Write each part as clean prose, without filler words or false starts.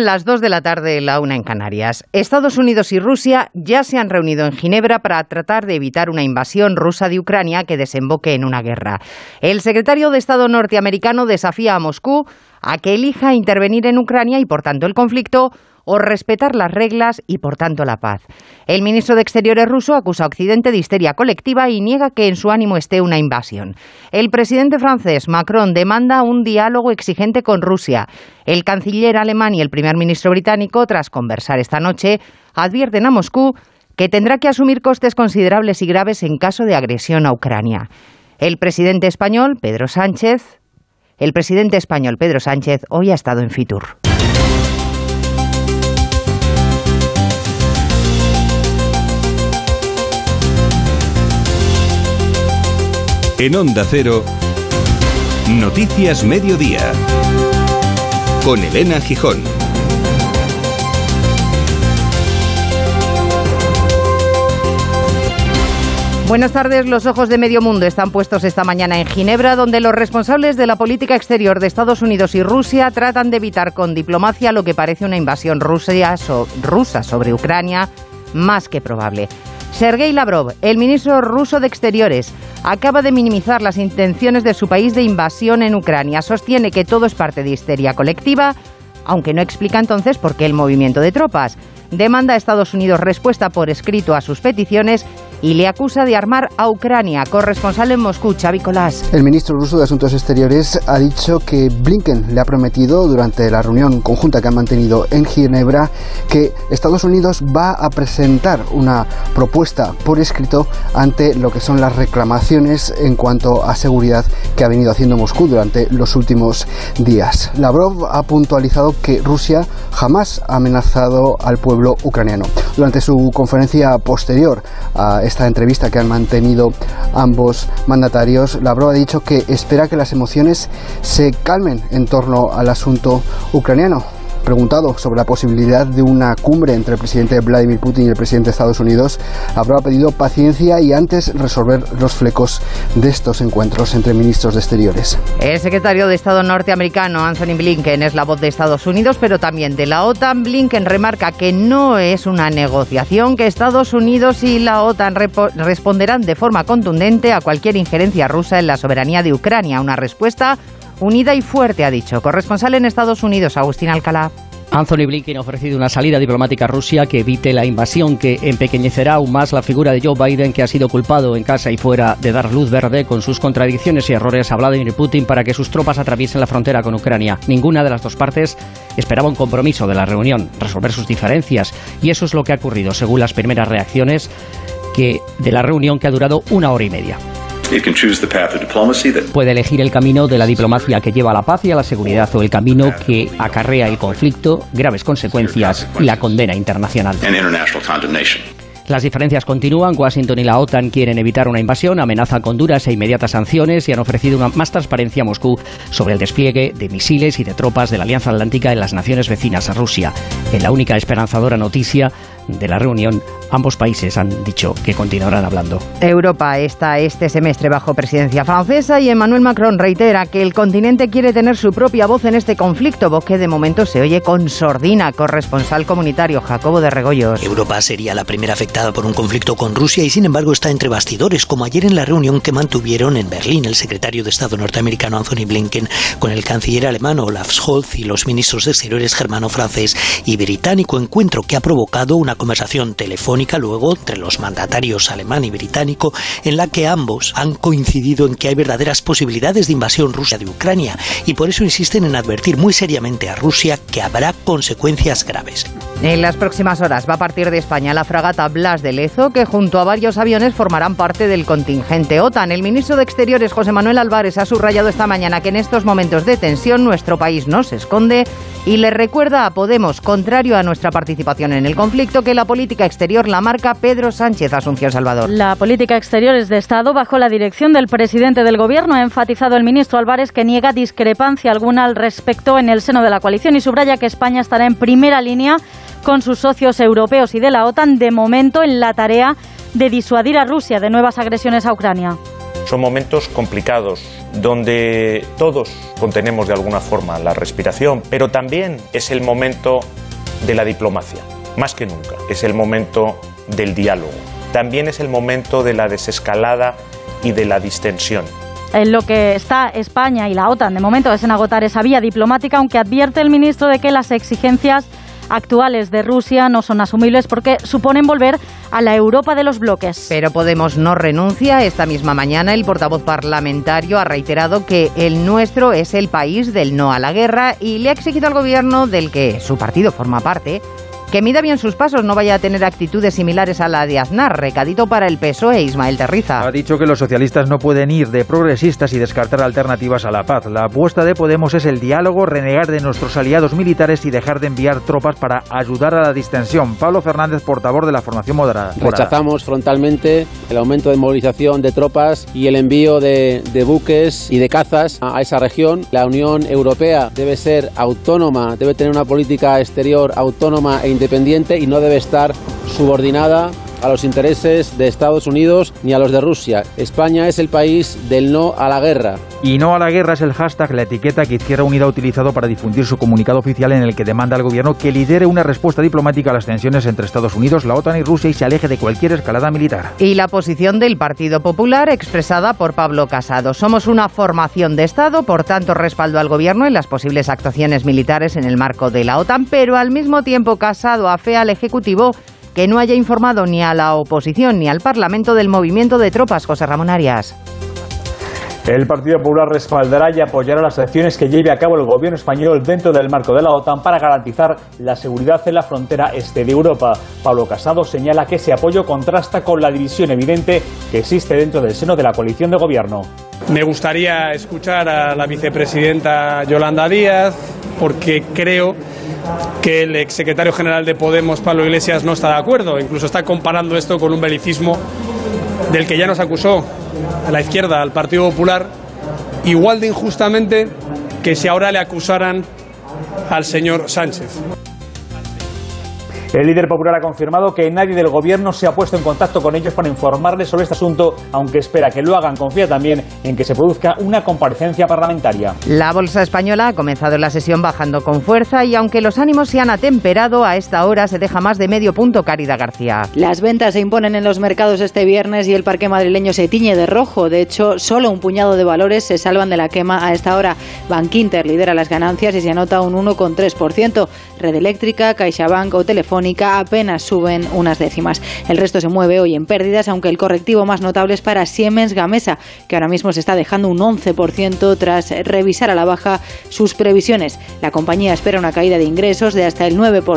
Son las 2 de la tarde, la 1 en Canarias. Estados Unidos y Rusia ya se han reunido en Ginebra para tratar de evitar una invasión rusa de Ucrania que desemboque en una guerra. El secretario de Estado norteamericano desafía a Moscú a que elija intervenir en Ucrania y, por tanto, el conflicto, o respetar las reglas y, por tanto, la paz. El ministro de Exteriores ruso acusa a Occidente de histeria colectiva y niega que en su ánimo esté una invasión. El presidente francés Macron demanda un diálogo exigente con Rusia. El canciller alemán y el primer ministro británico, tras conversar esta noche, advierten a Moscú que tendrá que asumir costes considerables y graves en caso de agresión a Ucrania. El presidente español, Pedro Sánchez, hoy ha estado en Fitur. En Onda Cero, Noticias Mediodía, con Elena Gijón. Buenas tardes. Los ojos de medio mundo están puestos esta mañana en Ginebra, donde los responsables de la política exterior de Estados Unidos y Rusia tratan de evitar con diplomacia lo que parece una invasión rusa sobre Ucrania, más que probable. Sergei Lavrov, el ministro ruso de Exteriores, acaba de minimizar las intenciones de su país de invasión en Ucrania. Sostiene que todo es parte de histeria colectiva, aunque no explica entonces por qué el movimiento de tropas. Demanda a Estados Unidos respuesta por escrito a sus peticiones y le acusa de armar a Ucrania. Corresponsal en Moscú, Xavi Colás. El ministro ruso de Asuntos Exteriores ha dicho que Blinken le ha prometido durante la reunión conjunta que han mantenido en Ginebra que Estados Unidos va a presentar una propuesta por escrito ante lo que son las reclamaciones en cuanto a seguridad que ha venido haciendo Moscú durante los últimos días. Lavrov ha puntualizado que Rusia jamás ha amenazado al pueblo ucraniano. Durante su conferencia posterior a esta entrevista que han mantenido ambos mandatarios, Lavrov ha dicho que espera que las emociones se calmen en torno al asunto ucraniano. Preguntado sobre la posibilidad de una cumbre entre el presidente Vladimir Putin y el presidente de Estados Unidos, Lavrov ha pedido paciencia y antes resolver los flecos de estos encuentros entre ministros de Exteriores. El secretario de Estado norteamericano, Anthony Blinken, es la voz de Estados Unidos, pero también de la OTAN. Blinken remarca que no es una negociación, que Estados Unidos y la OTAN responderán de forma contundente a cualquier injerencia rusa en la soberanía de Ucrania. Una respuesta unida y fuerte, ha dicho. Corresponsal en Estados Unidos, Agustín Alcalá. Anthony Blinken ha ofrecido una salida diplomática a Rusia que evite la invasión, que empequeñecerá aún más la figura de Joe Biden, que ha sido culpado en casa y fuera de dar luz verde con sus contradicciones y errores a Vladimir Putin para que sus tropas atraviesen la frontera con Ucrania. Ninguna de las dos partes esperaba un compromiso de la reunión, resolver sus diferencias, y eso es lo que ha ocurrido, según las primeras reacciones de la reunión, que ha durado 1 hora y media. Puede elegir el camino de la diplomacia que lleva a la paz y a la seguridad, o el camino que acarrea el conflicto, graves consecuencias y la condena internacional. Las diferencias continúan. Washington y la OTAN quieren evitar una invasión, amenazan con duras e inmediatas sanciones y han ofrecido más transparencia a Moscú sobre el despliegue de misiles y de tropas de la Alianza Atlántica en las naciones vecinas a Rusia. En la única esperanzadora noticia de la reunión, ambos países han dicho que continuarán hablando. Europa está este semestre bajo presidencia francesa y Emmanuel Macron reitera que el continente quiere tener su propia voz en este conflicto, voz que de momento se oye con sordina. Corresponsal comunitario, Jacobo de Regoyos. Europa sería la primera afectada por un conflicto con Rusia y sin embargo está entre bastidores, como ayer en la reunión que mantuvieron en Berlín el secretario de Estado norteamericano Anthony Blinken con el canciller alemán Olaf Scholz y los ministros de Exteriores germano, francés y británico, encuentro que ha provocado una conversación telefónica luego entre los mandatarios alemán y británico, en la que ambos han coincidido en que hay verdaderas posibilidades de invasión rusa de Ucrania y por eso insisten en advertir muy seriamente a Rusia que habrá consecuencias graves. En las próximas horas va a partir de España la fragata Blas de Lezo, que junto a varios aviones formarán parte del contingente OTAN. El ministro de Exteriores, José Manuel Álvarez, ha subrayado esta mañana que en estos momentos de tensión nuestro país no se esconde y le recuerda a Podemos, contrario a nuestra participación en el conflicto, que la política exterior la marca Pedro Sánchez. Asunción Salvador. La política exterior es de Estado bajo la dirección del presidente del Gobierno, ha enfatizado el ministro Álvarez, que niega discrepancia alguna al respecto en el seno de la coalición y subraya que España estará en primera línea con sus socios europeos y de la OTAN, de momento en la tarea de disuadir a Rusia de nuevas agresiones a Ucrania. Son momentos complicados donde todos contenemos de alguna forma la respiración, pero también es el momento de la diplomacia, más que nunca. Es el momento del diálogo. También es el momento de la desescalada y de la distensión. En lo que está España y la OTAN de momento es en agotar esa vía diplomática, aunque advierte el ministro de que las exigencias actuales de Rusia no son asumibles porque suponen volver a la Europa de los bloques. Pero Podemos no renuncia. Esta misma mañana el portavoz parlamentario ha reiterado que el nuestro es el país del no a la guerra y le ha exigido al gobierno del que su partido forma parte que mida bien sus pasos, no vaya a tener actitudes similares a la de Aznar. Recadito para el PSOE, Ismael Terriza. Ha dicho que los socialistas no pueden ir de progresistas y descartar alternativas a la paz. La apuesta de Podemos es el diálogo, renegar de nuestros aliados militares y dejar de enviar tropas para ayudar a la distensión. Pablo Fernández, portavoz de la formación moderada. Rechazamos frontalmente el aumento de movilización de tropas y el envío de buques y de cazas a esa región. La Unión Europea debe ser autónoma, debe tener una política exterior autónoma e independiente y no debe estar subordinada a los intereses de Estados Unidos ni a los de Rusia. España es el país del no a la guerra. Y no a la guerra es el hashtag, la etiqueta que Izquierda Unida ha utilizado para difundir su comunicado oficial en el que demanda al gobierno que lidere una respuesta diplomática a las tensiones entre Estados Unidos, la OTAN y Rusia y se aleje de cualquier escalada militar. Y la posición del Partido Popular expresada por Pablo Casado. Somos una formación de Estado, por tanto respaldo al gobierno en las posibles actuaciones militares en el marco de la OTAN, pero al mismo tiempo Casado afea al Ejecutivo que no haya informado ni a la oposición ni al Parlamento del movimiento de tropas. José Ramón Arias. El Partido Popular respaldará y apoyará las acciones que lleve a cabo el gobierno español dentro del marco de la OTAN para garantizar la seguridad en la frontera este de Europa. Pablo Casado señala que ese apoyo contrasta con la división evidente que existe dentro del seno de la coalición de gobierno. Me gustaría escuchar a la vicepresidenta Yolanda Díaz, porque creo que el exsecretario general de Podemos, Pablo Iglesias, no está de acuerdo. Incluso está comparando esto con un belicismo del que ya nos acusó a la izquierda, al Partido Popular, igual de injustamente que si ahora le acusaran al señor Sánchez. El líder popular ha confirmado que nadie del gobierno se ha puesto en contacto con ellos para informarles sobre este asunto, aunque espera que lo hagan. Confía también en que se produzca una comparecencia parlamentaria. La bolsa española ha comenzado la sesión bajando con fuerza y aunque los ánimos se han atemperado, a esta hora se deja más de medio punto. Caridad García. Las ventas se imponen en los mercados este viernes y el parque madrileño se tiñe de rojo. De hecho, solo un puñado de valores se salvan de la quema a esta hora. Bankinter lidera las ganancias y se anota un 1,3%. Red Eléctrica, CaixaBank o Telefónica apenas suben unas décimas. El resto se mueve hoy en pérdidas, aunque el correctivo más notable es para Siemens Gamesa, que ahora mismo se está dejando un 11% tras revisar a la baja sus previsiones. La compañía espera una caída de ingresos de hasta el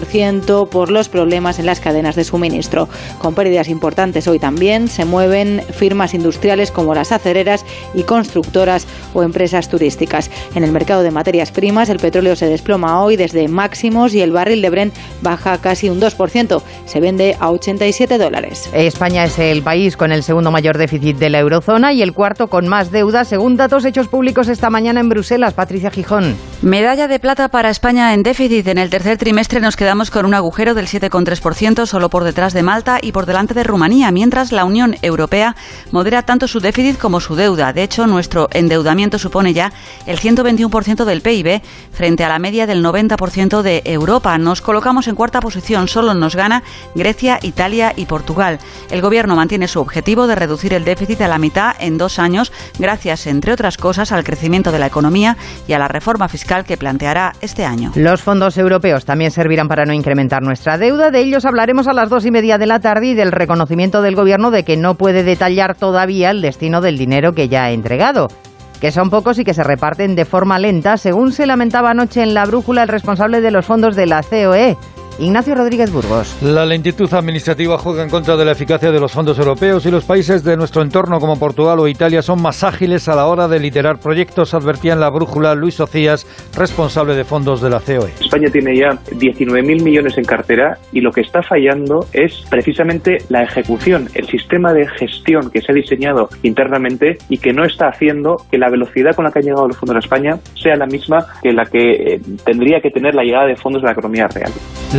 9% por los problemas en las cadenas de suministro. Con pérdidas importantes hoy también se mueven firmas industriales como las acereras y constructoras o empresas turísticas. En el mercado de materias primas, el petróleo se desploma hoy desde máximos y el barril de Brent baja casi un 2%. Se vende a $87. España es el país con el segundo mayor déficit de la eurozona y el cuarto con más deuda, según datos hechos públicos esta mañana en Bruselas. Patricia Gijón. Medalla de plata para España en déficit. En el tercer trimestre nos quedamos con un agujero del 7,3%, solo por detrás de Malta y por delante de Rumanía, mientras la Unión Europea modera tanto su déficit como su deuda. De hecho, nuestro endeudamiento supone ya el 121% del PIB frente a la media del 90% de Europa. Nos colocamos en cuarta posición. Solo nos gana Grecia, Italia y Portugal. El Gobierno mantiene su objetivo de reducir el déficit a la mitad en 2 años, gracias, entre otras cosas, al crecimiento de la economía y a la reforma fiscal que planteará este año. Los fondos europeos también servirán para no incrementar nuestra deuda. De ellos hablaremos a las 2:30 de la tarde y del reconocimiento del Gobierno de que no puede detallar todavía el destino del dinero que ya ha entregado, que son pocos y que se reparten de forma lenta, según se lamentaba anoche en La Brújula el responsable de los fondos de la COE, Ignacio Rodríguez Burgos. La lentitud administrativa juega en contra de la eficacia de los fondos europeos y los países de nuestro entorno como Portugal o Italia son más ágiles a la hora de liderar proyectos, advertía en La Brújula Luis Ocías, responsable de fondos de la COE. España tiene ya 19.000 millones en cartera y lo que está fallando es precisamente la ejecución, el sistema de gestión que se ha diseñado internamente y que no está haciendo que la velocidad con la que han llegado los fondos a España sea la misma que la que tendría que tener la llegada de fondos de la economía real.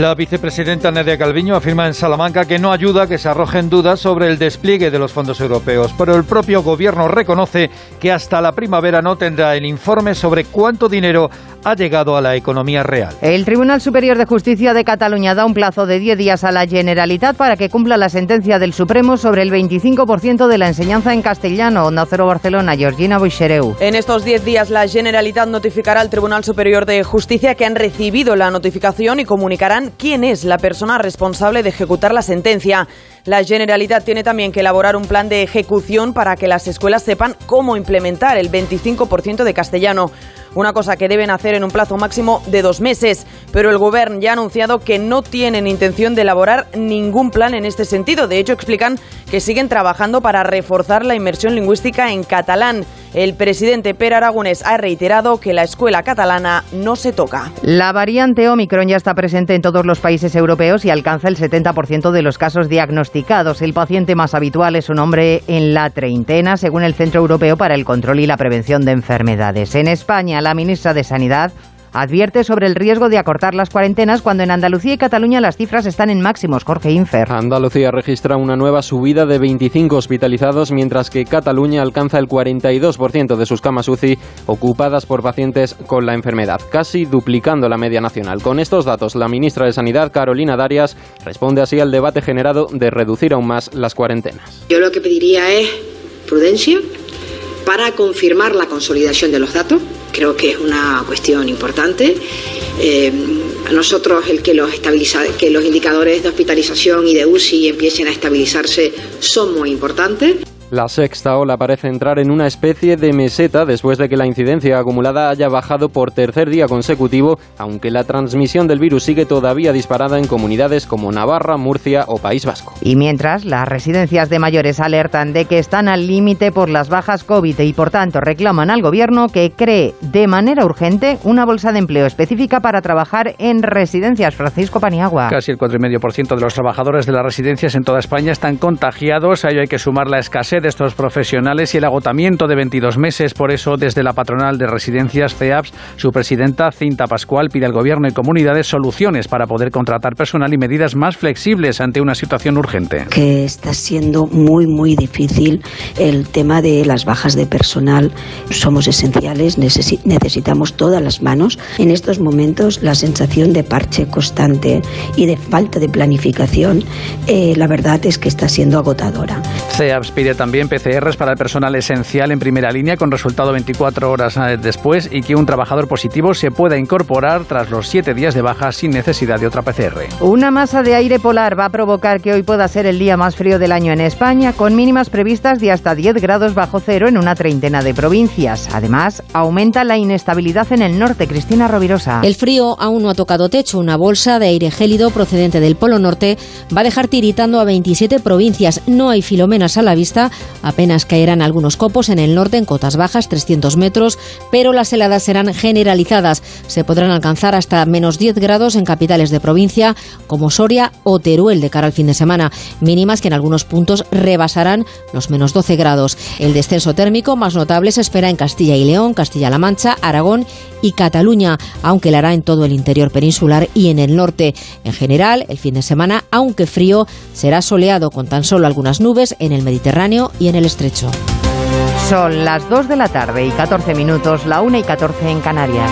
La vicepresidenta Nadia Calviño afirma en Salamanca que no ayuda que se arrojen dudas sobre el despliegue de los fondos europeos, pero el propio gobierno reconoce que hasta la primavera no tendrá el informe sobre cuánto dinero ha llegado a la economía real. El Tribunal Superior de Justicia de Cataluña da un plazo de 10 días a la Generalitat para que cumpla la sentencia del Supremo sobre el 25% de la enseñanza en castellano. Onda Cero Barcelona, Georgina Boixereu. En estos 10 días la Generalitat notificará al Tribunal Superior de Justicia que han recibido la notificación y comunicarán quién es la persona responsable de ejecutar la sentencia. La Generalitat tiene también que elaborar un plan de ejecución para que las escuelas sepan cómo implementar el 25% de castellano. Una cosa que deben hacer en un plazo máximo de 2 meses, pero el Govern ya ha anunciado que no tienen intención de elaborar ningún plan en este sentido. De hecho, explican que siguen trabajando para reforzar la inmersión lingüística en catalán. El presidente Pere Aragonès ha reiterado que la escuela catalana no se toca. La variante Omicron ya está presente en todos los países europeos y alcanza el 70% de los casos diagnosticados. El paciente más habitual es un hombre en la treintena, según el Centro Europeo para el Control y la Prevención de Enfermedades. En España, la ministra de Sanidad advierte sobre el riesgo de acortar las cuarentenas cuando en Andalucía y Cataluña las cifras están en máximos. Jorge Infer. Andalucía registra una nueva subida de 25 hospitalizados, mientras que Cataluña alcanza el 42% de sus camas UCI ocupadas por pacientes con la enfermedad, casi duplicando la media nacional. Con estos datos, la ministra de Sanidad, Carolina Darias, responde así al debate generado de reducir aún más las cuarentenas. Yo lo que pediría es prudencia para confirmar la consolidación de los datos. Creo que es una cuestión importante. A nosotros que los indicadores de hospitalización y de UCI empiecen a estabilizarse son muy importantes. La sexta ola parece entrar en una especie de meseta después de que la incidencia acumulada haya bajado por tercer día consecutivo, aunque la transmisión del virus sigue todavía disparada en comunidades como Navarra, Murcia o País Vasco. Y mientras, las residencias de mayores alertan de que están al límite por las bajas COVID y por tanto reclaman al gobierno que cree de manera urgente una bolsa de empleo específica para trabajar en residencias. Francisco Paniagua. Casi el 4,5% de los trabajadores de las residencias en toda España están contagiados. A ello hay que sumar la escasez de estos profesionales y el agotamiento de 22 meses. Por eso, desde la patronal de residencias CEAPS, su presidenta Cinta Pascual pide al gobierno y comunidades soluciones para poder contratar personal y medidas más flexibles ante una situación urgente. Que está siendo muy difícil el tema de las bajas de personal. Somos esenciales, necesitamos todas las manos. En estos momentos la sensación de parche constante y de falta de planificación, la verdad es que está siendo agotadora. CEAPS pide también PCRs para el personal esencial en primera línea con resultado 24 horas después y que un trabajador positivo se pueda incorporar tras los 7 días de baja sin necesidad de otra PCR. Una masa de aire polar va a provocar que hoy pueda ser el día más frío del año en España, con mínimas previstas de hasta 10 grados bajo cero en una treintena de provincias. Además, aumenta la inestabilidad en el norte. Cristina Rovirosa. El frío aún no ha tocado techo. Una bolsa de aire gélido procedente del Polo Norte va a dejar tiritando a 27 provincias. No hay filomenas a la vista, apenas caerán algunos copos en el norte en cotas bajas, 300 metros, pero las heladas serán generalizadas. Se podrán alcanzar hasta menos 10 grados en capitales de provincia como Soria o Teruel de cara al fin de semana, mínimas que en algunos puntos rebasarán los menos 12 grados. El descenso térmico más notable se espera en Castilla y León, Castilla-La Mancha, Aragón y Cataluña, aunque lo hará en todo el interior peninsular y en el norte. En general, el fin de semana, aunque frío, será soleado con tan solo algunas nubes en el Mediterráneo y en el Estrecho. Son las 2 de la tarde y 14 minutos, la 1:14 en Canarias.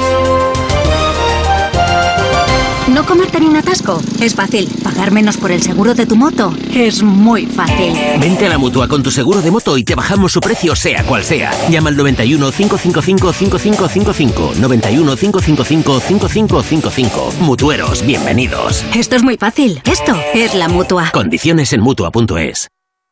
¿No comerte ni un atasco? Es fácil. ¿Pagar menos por el seguro de tu moto? Es muy fácil. Vente a la Mutua con tu seguro de moto y te bajamos su precio sea cual sea. Llama al 91 555 5555. 91 555 5555. Mutueros, bienvenidos. Esto es muy fácil. Esto es la Mutua. Condiciones en Mutua.es.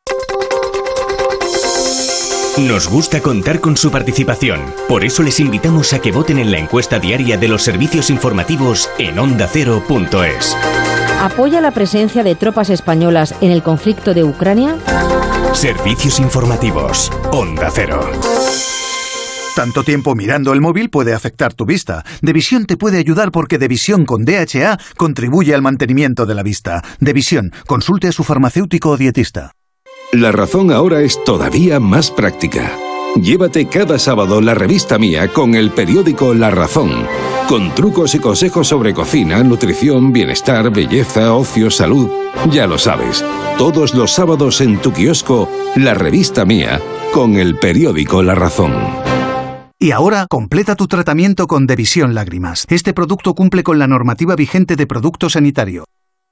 Nos gusta contar con su participación. Por eso les invitamos a que voten en la encuesta diaria de los servicios informativos en ondacero.es. ¿Apoya la presencia de tropas españolas en el conflicto de Ucrania? Servicios informativos. Onda Cero. Tanto tiempo mirando el móvil puede afectar tu vista. Devisión te puede ayudar porque Devisión con DHA contribuye al mantenimiento de la vista. Devisión, consulte a su farmacéutico o dietista. La Razón ahora es todavía más práctica. Llévate cada sábado la revista Mía con el periódico La Razón, con trucos y consejos sobre cocina, nutrición, bienestar, belleza, ocio, salud. Ya lo sabes, todos los sábados en tu kiosco, La Revista Mía, con el periódico La Razón. Y ahora, completa tu tratamiento con Devisión Lágrimas. Este producto cumple con la normativa vigente de producto sanitario.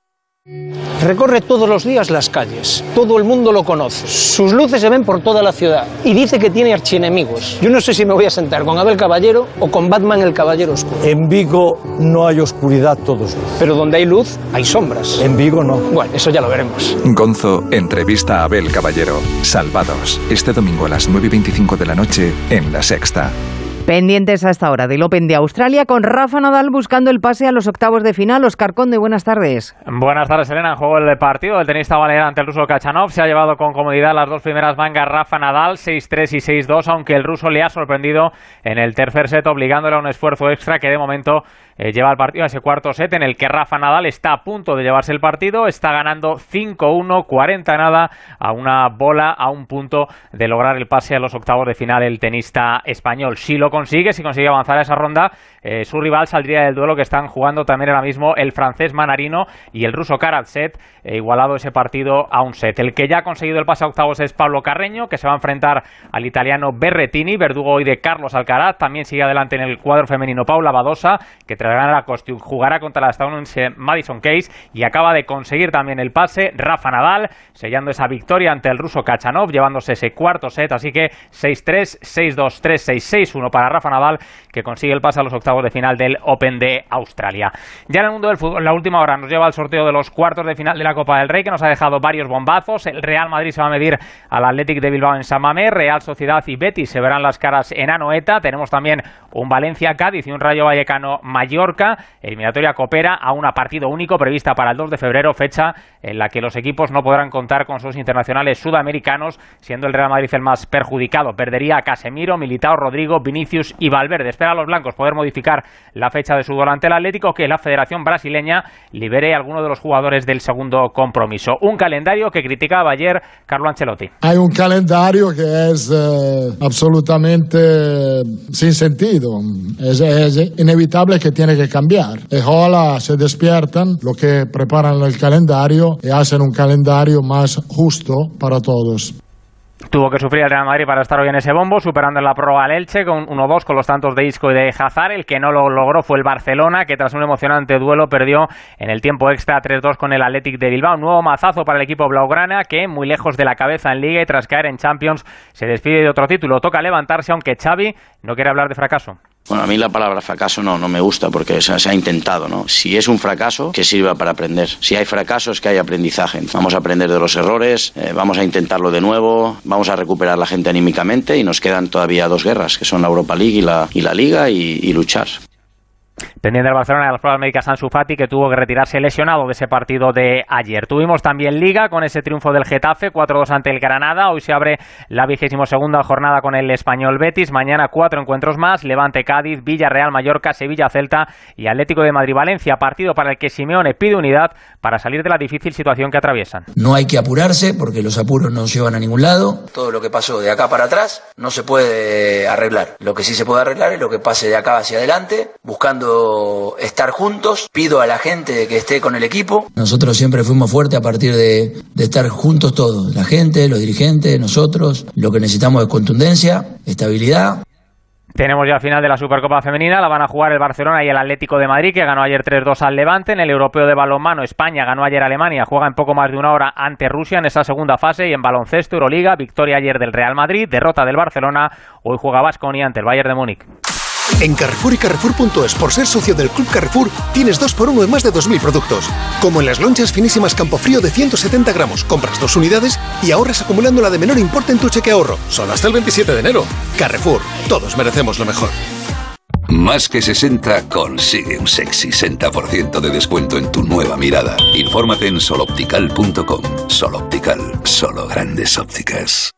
Recorre todos los días las calles, todo el mundo lo conoce, sus luces se ven por toda la ciudad y dice que tiene archienemigos. Yo no sé si me voy a sentar con Abel Caballero o con Batman el Caballero Oscuro. En Vigo no hay oscuridad, todos luz. Pero donde hay luz, hay sombras. En Vigo no. Bueno, eso ya lo veremos. Gonzo entrevista a Abel Caballero. Salvados, este domingo a las 9:25 de la noche en La Sexta. Pendientes a esta hora del Open de Australia con Rafa Nadal buscando el pase a los octavos de final. Óscar Conde, buenas tardes. Buenas tardes, Elena. En juego el partido del tenista balear ante el ruso Khachanov. Se ha llevado con comodidad las dos primeras mangas Rafa Nadal, 6-3 y 6-2, aunque el ruso le ha sorprendido en el tercer set, obligándole a un esfuerzo extra que de momento lleva el partido a ese cuarto set en el que Rafa Nadal está a punto de llevarse el partido. Está ganando 5-1, 40-0 a una bola, a un punto de lograr el pase a los octavos de final el tenista español. Si lo consigue, si consigue avanzar a esa ronda, su rival saldría del duelo que están jugando también ahora mismo el francés Manarino y el ruso Karatsev, igualado ese partido a un set. El que ya ha conseguido el pase a octavos es Pablo Carreño, que se va a enfrentar al italiano Berrettini, verdugo hoy de Carlos Alcaraz. También sigue adelante en el cuadro femenino Paula Badosa, que jugará contra la estadounidense Madison Keys, y acaba de conseguir también el pase Rafa Nadal, sellando esa victoria ante el ruso Khachanov, llevándose ese cuarto set. Así que 6-3, 6-2, 3-6, 6-1 para Rafa Nadal, que consigue el pase a los octavos de final del Open de Australia. Ya en el mundo del fútbol, la última hora nos lleva al sorteo de los cuartos de final de la Copa del Rey, que nos ha dejado varios bombazos. El Real Madrid se va a medir al Athletic de Bilbao en San Mamés, Real Sociedad y Betis se verán las caras en Anoeta. Tenemos también un Valencia-Cádiz y un Rayo Vallecano-Mallorca, eliminatoria copera a una partido único prevista para el 2 de febrero, fecha en la que los equipos no podrán contar con sus internacionales sudamericanos, siendo el Real Madrid el más perjudicado. Perdería a Casemiro, Militao, Rodrigo, Vinicius y Valverde. Espera a los blancos poder modificar la fecha de su duelo ante el Atlético, que la Federación Brasileña libere a alguno de los jugadores del segundo compromiso. Un calendario que criticaba ayer Carlo Ancelotti. Hay un calendario que es absolutamente sin sentido. Es inevitable que tiene que cambiar. Y ojalá se despiertan lo que preparan el calendario y hacen un calendario más justo para todos. Tuvo que sufrir el Real Madrid para estar hoy en ese bombo, superando en la prórroga al Elche con 1-2 con los tantos de Isco y de Hazard. El que no lo logró fue el Barcelona, que tras un emocionante duelo perdió en el tiempo extra 3-2 con el Athletic de Bilbao. Un nuevo mazazo para el equipo blaugrana, que muy lejos de la cabeza en Liga y tras caer en Champions se despide de otro título. Toca levantarse, aunque Xavi no quiere hablar de fracaso. Bueno, a mí la palabra fracaso no me gusta porque se ha intentado, ¿no? Si es un fracaso, que sirva para aprender. Si hay fracasos, que hay aprendizaje. Vamos a aprender de los errores, vamos a intentarlo de nuevo, vamos a recuperar la gente anímicamente y nos quedan todavía dos guerras, que son la Europa League y la Liga y luchar. Pendiente del Barcelona de las pruebas médicas Ansu Fati, que tuvo que retirarse lesionado de ese partido de ayer. Tuvimos también Liga con ese triunfo del Getafe, 4-2 ante el Granada. Hoy se abre la 22ª jornada con el Español Betis. Mañana 4 encuentros más: Levante Cádiz, Villarreal Mallorca, Sevilla Celta y Atlético de Madrid Valencia. Partido para el que Simeone pide unidad para salir de la difícil situación que atraviesan. No hay que apurarse porque los apuros no llevan a ningún lado. Todo lo que pasó de acá para atrás no se puede arreglar. Lo que sí se puede arreglar es lo que pase de acá hacia adelante, buscando estar juntos. Pido a la gente que esté con el equipo. Nosotros siempre fuimos fuertes a partir de estar juntos todos, la gente, los dirigentes, nosotros. Lo que necesitamos es contundencia, estabilidad. Tenemos ya el final de la Supercopa Femenina, la van a jugar el Barcelona y el Atlético de Madrid, que ganó ayer 3-2 al Levante. En el Europeo de Balonmano, España ganó ayer a Alemania, juega en poco más de una hora ante Rusia en esa segunda fase. Y en baloncesto, Euroliga, victoria ayer del Real Madrid, derrota del Barcelona. Hoy juega Baskonia ante el Bayern de Múnich. En Carrefour y Carrefour.es, por ser socio del Club Carrefour, tienes 2x1 en más de 2.000 productos. Como en las lonchas finísimas Campofrío de 170 gramos. Compras 2 unidades y ahorras acumulando la de menor importe en tu cheque ahorro. Solo hasta el 27 de enero. Carrefour, todos merecemos lo mejor. Más que 60 consigue un sexy 60% de descuento en tu nueva mirada. Infórmate en soloptical.com. Soloptical, solo grandes ópticas.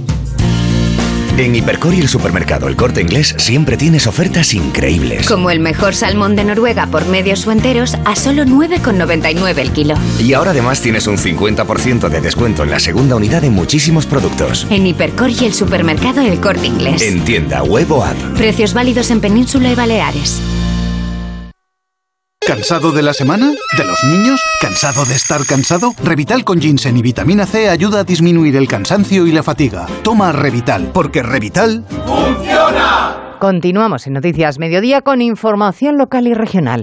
En Hipercor y el supermercado El Corte Inglés siempre tienes ofertas increíbles. Como el mejor salmón de Noruega por medios o enteros a solo 9,99 el kilo. Y ahora además tienes un 50% de descuento en la segunda unidad de muchísimos productos. En Hipercor y el supermercado El Corte Inglés. En tienda, web o app. Precios válidos en Península y Baleares. ¿Cansado de la semana? ¿De los niños? ¿Cansado de estar cansado? Revital con ginseng y vitamina C ayuda a disminuir el cansancio y la fatiga. Toma Revital, porque Revital ¡funciona! Continuamos en Noticias Mediodía con información local y regional.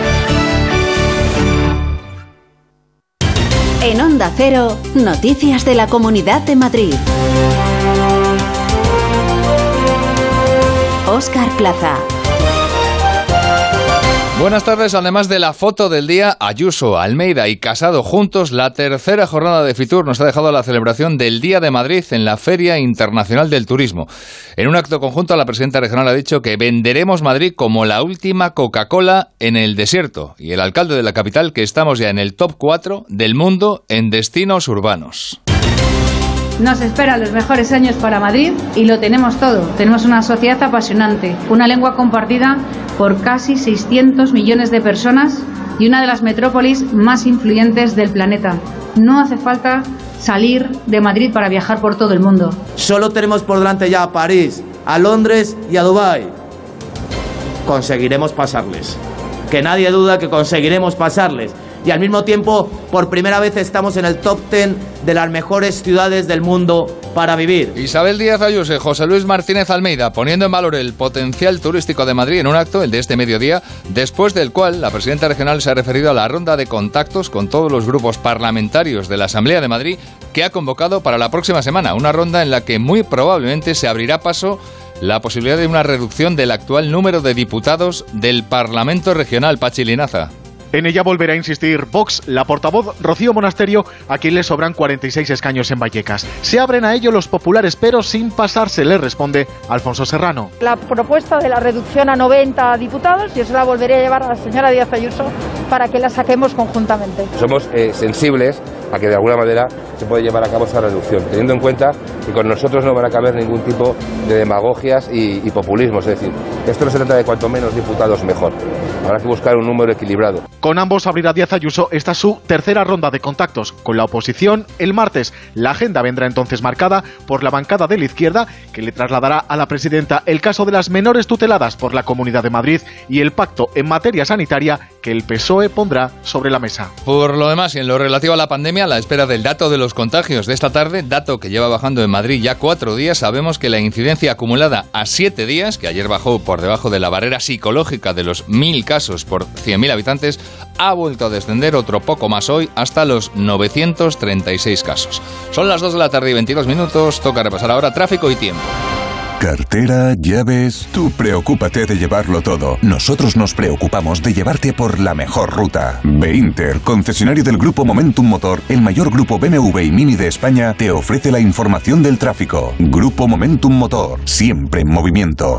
En Onda Cero, noticias de la Comunidad de Madrid. Óscar Plaza. Buenas tardes. Además de la foto del día, Ayuso, Almeida y Casado juntos, la tercera jornada de Fitur nos ha dejado la celebración del Día de Madrid en la Feria Internacional del Turismo. En un acto conjunto, la presidenta regional ha dicho que venderemos Madrid como la última Coca-Cola en el desierto. Y el alcalde de la capital, que estamos ya en el top 4 del mundo en destinos urbanos. Nos esperan los mejores años para Madrid y lo tenemos todo. Tenemos una sociedad apasionante, una lengua compartida por casi 600 millones de personas y una de las metrópolis más influyentes del planeta. No hace falta salir de Madrid para viajar por todo el mundo. Solo tenemos por delante ya a París, a Londres y a Dubái. Conseguiremos pasarles. Que nadie duda que conseguiremos pasarles. Y al mismo tiempo, por primera vez estamos en el top 10 de las mejores ciudades del mundo para vivir. Isabel Díaz Ayuso y José Luis Martínez Almeida poniendo en valor el potencial turístico de Madrid en un acto, el de este mediodía, después del cual la presidenta regional se ha referido a la ronda de contactos con todos los grupos parlamentarios de la Asamblea de Madrid que ha convocado para la próxima semana. Una ronda en la que muy probablemente se abrirá paso la posibilidad de una reducción del actual número de diputados del Parlamento Regional. Pachi Linaza. En ella volverá a insistir Vox, la portavoz Rocío Monasterio, a quien le sobran 46 escaños en Vallecas. Se abren a ello los populares, pero sin pasarse, le responde Alfonso Serrano. La propuesta de la reducción a 90 diputados, yo se la volveré a llevar a la señora Díaz Ayuso para que la saquemos conjuntamente. Somos sensibles a que de alguna manera se puede llevar a cabo esa reducción, teniendo en cuenta que con nosotros no van a caber ningún tipo de demagogias y populismos. Es decir, esto no se trata de cuanto menos diputados mejor. Habrá que buscar un número equilibrado. Con ambos abrirá Díaz Ayuso esta su tercera ronda de contactos con la oposición el martes. La agenda vendrá entonces marcada por la bancada de la izquierda, que le trasladará a la presidenta el caso de las menores tuteladas por la Comunidad de Madrid y el pacto en materia sanitaria que el PSOE pondrá sobre la mesa. Por lo demás, y en lo relativo a la pandemia, a la espera del dato de los contagios de esta tarde, dato que lleva bajando en Madrid ya 4 días, sabemos que la incidencia acumulada a 7 días, que ayer bajó por debajo de la barrera psicológica de los 1.000 casos por 100.000 habitantes, ha vuelto a descender otro poco más hoy hasta los 936 casos. Son las 2 de la tarde y 22 minutos, toca repasar ahora tráfico y tiempo. Cartera, llaves... Tú preocúpate de llevarlo todo. Nosotros nos preocupamos de llevarte por la mejor ruta. Beinter, concesionario del Grupo Momentum Motor, el mayor grupo BMW y Mini de España, te ofrece la información del tráfico. Grupo Momentum Motor, siempre en movimiento.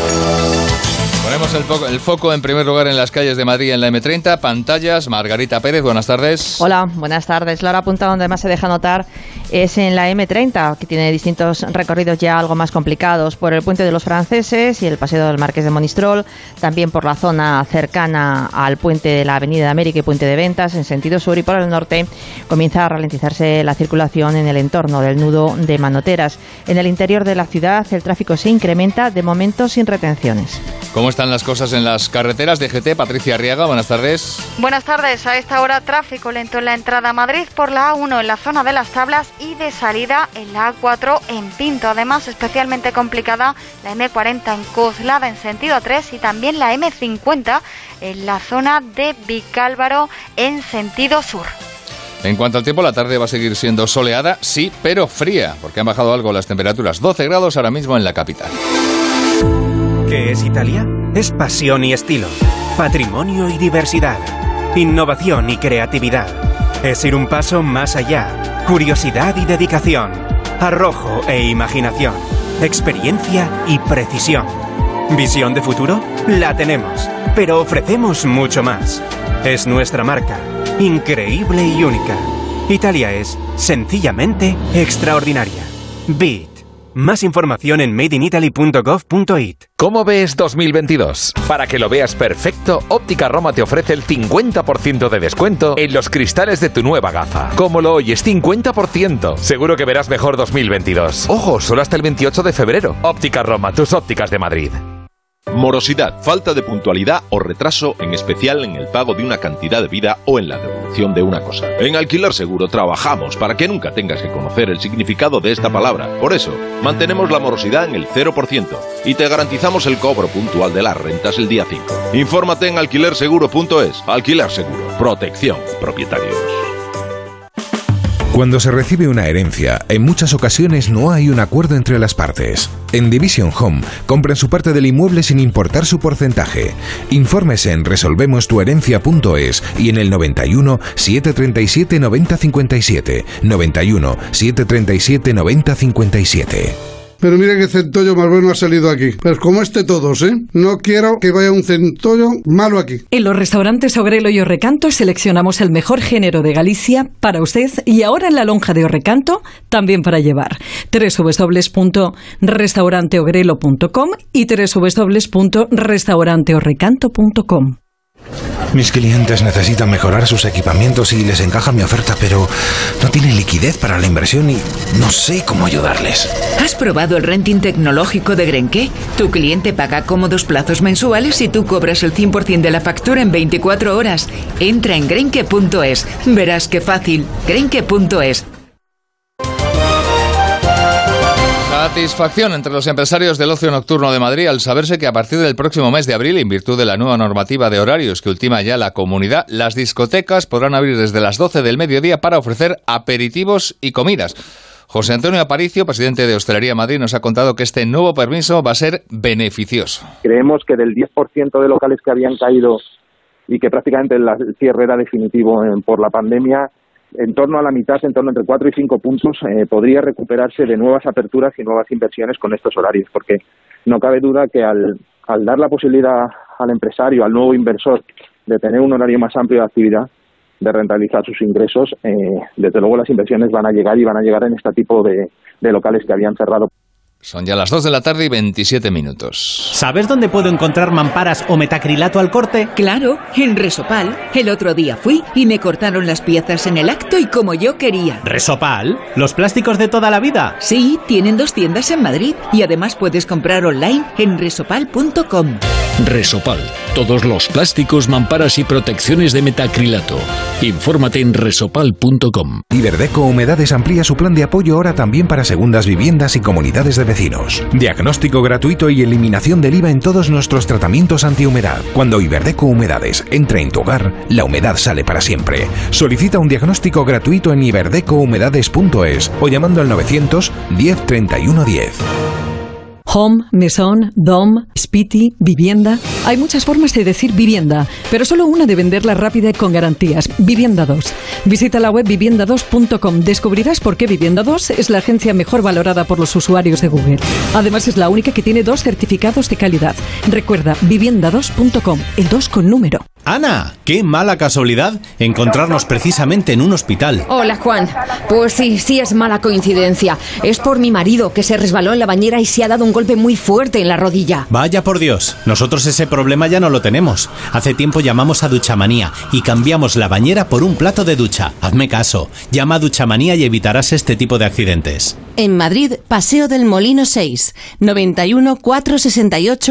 Ponemos el foco en primer lugar en las calles de Madrid en la M30. Pantallas, Margarita Pérez, buenas tardes. Hola, buenas tardes. La hora punta donde más se deja notar es en la M30, que tiene distintos recorridos ya algo más complicados por el Puente de los Franceses y el Paseo del Marqués de Monistrol, también por la zona cercana al puente de la Avenida de América y Puente de Ventas en sentido sur, y por el norte comienza a ralentizarse la circulación en el entorno del nudo de Manoteras. En el interior de la ciudad el tráfico se incrementa, de momento sin retenciones. ¿Cómo están las cosas en las carreteras? DGT, Patricia Arriaga, buenas tardes. Buenas tardes. A esta hora tráfico lento en la entrada a Madrid por la A1 en la zona de las Tablas y de salida en la A4 en Pinto. Además, especialmente complicada la M40 en Coslada en sentido A3 y también la M50 en la zona de Vicálvaro en sentido sur. En cuanto al tiempo, la tarde va a seguir siendo soleada, sí, pero fría, porque han bajado algo las temperaturas. 12 grados ahora mismo en la capital. ¿Qué es Italia? Es pasión y estilo, patrimonio y diversidad, innovación y creatividad. Es ir un paso más allá, curiosidad y dedicación, arrojo e imaginación, experiencia y precisión. ¿Visión de futuro? La tenemos, pero ofrecemos mucho más. Es nuestra marca, increíble y única. Italia es sencillamente extraordinaria. Beat. Más información en madeinitaly.gov.it. ¿Cómo ves 2022? Para que lo veas perfecto, Óptica Roma te ofrece el 50% de descuento en los cristales de tu nueva gafa. ¿Cómo lo oyes? 50%. Seguro que verás mejor 2022. Ojo, solo hasta el 28 de febrero. Óptica Roma, tus ópticas de Madrid. Morosidad, falta de puntualidad o retraso, en especial en el pago de una cantidad de vida o en la devolución de una cosa. En Alquiler Seguro trabajamos para que nunca tengas que conocer el significado de esta palabra. Por eso, mantenemos la morosidad en el 0% y te garantizamos el cobro puntual de las rentas el día 5. Infórmate en alquilerseguro.es. Alquiler Seguro. Protección, propietarios. Cuando se recibe una herencia, en muchas ocasiones no hay un acuerdo entre las partes. En Division Home, compren su parte del inmueble sin importar su porcentaje. Infórmese en resolvemostuherencia.es y en el 91 737 9057. 91 737 9057. Pero mira qué centollo más bueno ha salido aquí. Pues como todos, ¿eh? No quiero que vaya un centollo malo aquí. En los restaurantes Ogrelo y Orrecanto seleccionamos el mejor género de Galicia para usted y ahora en la lonja de Orrecanto también para llevar. www.restauranteogrelo.com y www.restauranteorrecanto.com. Mis clientes necesitan mejorar sus equipamientos y les encaja mi oferta, pero no tienen liquidez para la inversión y no sé cómo ayudarles. ¿Has probado el renting tecnológico de Grenke? Tu cliente paga cómodos plazos mensuales y tú cobras el 100% de la factura en 24 horas. Entra en grenke.es. Verás qué fácil. Grenke.es. Satisfacción entre los empresarios del ocio nocturno de Madrid al saberse que a partir del próximo mes de abril, en virtud de la nueva normativa de horarios que ultima ya la comunidad, las discotecas podrán abrir desde las 12 del mediodía para ofrecer aperitivos y comidas. José Antonio Aparicio, presidente de Hostelería Madrid, nos ha contado que este nuevo permiso va a ser beneficioso. Creemos que del 10% de locales que habían caído y que prácticamente el cierre era definitivo por la pandemia, en torno a la mitad, en torno entre 4 y 5 puntos, podría recuperarse de nuevas aperturas y nuevas inversiones con estos horarios, porque no cabe duda que al dar la posibilidad al empresario, al nuevo inversor, de tener un horario más amplio de actividad, de rentabilizar sus ingresos, desde luego las inversiones van a llegar en este tipo de locales que habían cerrado. Son ya las 2 de la tarde y 27 minutos. ¿Sabes dónde puedo encontrar mamparas o metacrilato al corte? Claro, en Resopal. El otro día fui y me cortaron las piezas en el acto y como yo quería. ¿Resopal? ¿Los plásticos de toda la vida? Sí, tienen 2 tiendas en Madrid y además puedes comprar online en resopal.com. Resopal. Todos los plásticos, mamparas y protecciones de metacrilato. Infórmate en resopal.com. Iberdeco Humedades amplía su plan de apoyo ahora también para segundas viviendas y comunidades de vecinos. Diagnóstico gratuito y eliminación del IVA en todos nuestros tratamientos antihumedad. Cuando Iberdeco Humedades entra en tu hogar, la humedad sale para siempre. Solicita un diagnóstico gratuito en iberdecohumedades.es o llamando al 900 10 31 10. Home, mesón, dom, spiti, vivienda. Hay muchas formas de decir vivienda, pero solo una de venderla rápida y con garantías. Vivienda 2. Visita la web vivienda2.com. Descubrirás por qué Vivienda 2 es la agencia mejor valorada por los usuarios de Google. Además es la única que tiene 2 certificados de calidad. Recuerda, vivienda2.com, el 2 con número. Ana, qué mala casualidad encontrarnos precisamente en un hospital. Hola, Juan. Pues sí es mala coincidencia. Es por mi marido, que se resbaló en la bañera y se ha dado un golpe muy fuerte en la rodilla. Vaya por Dios, nosotros ese problema ya no lo tenemos. Hace tiempo llamamos a Duchamanía y cambiamos la bañera por un plato de ducha. Hazme caso, llama a Duchamanía y evitarás este tipo de accidentes. En Madrid, Paseo del Molino 6, 91 468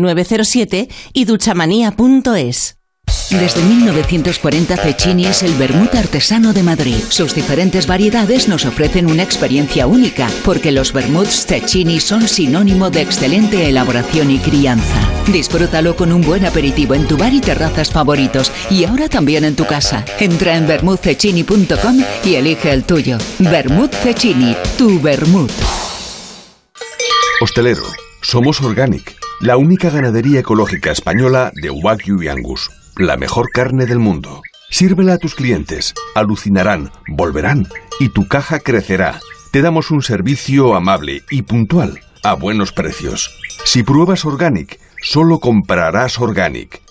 4907 y duchamanía.es. Desde 1940 Cecchini es el vermut artesano de Madrid. Sus diferentes variedades nos ofrecen una experiencia única, porque los vermuts Cecchini son sinónimo de excelente elaboración y crianza. Disfrútalo con un buen aperitivo en tu bar y terrazas favoritos, y ahora también en tu casa. Entra en vermutcecchini.com y elige el tuyo. Vermut Cecchini, tu vermut. Hostelero, somos Organic, la única ganadería ecológica española de Wagyu y Angus. La mejor carne del mundo. Sírvela a tus clientes. Alucinarán, volverán y tu caja crecerá. Te damos un servicio amable y puntual, a buenos precios. Si pruebas Organic, solo comprarás Organic.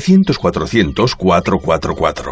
900-400-444,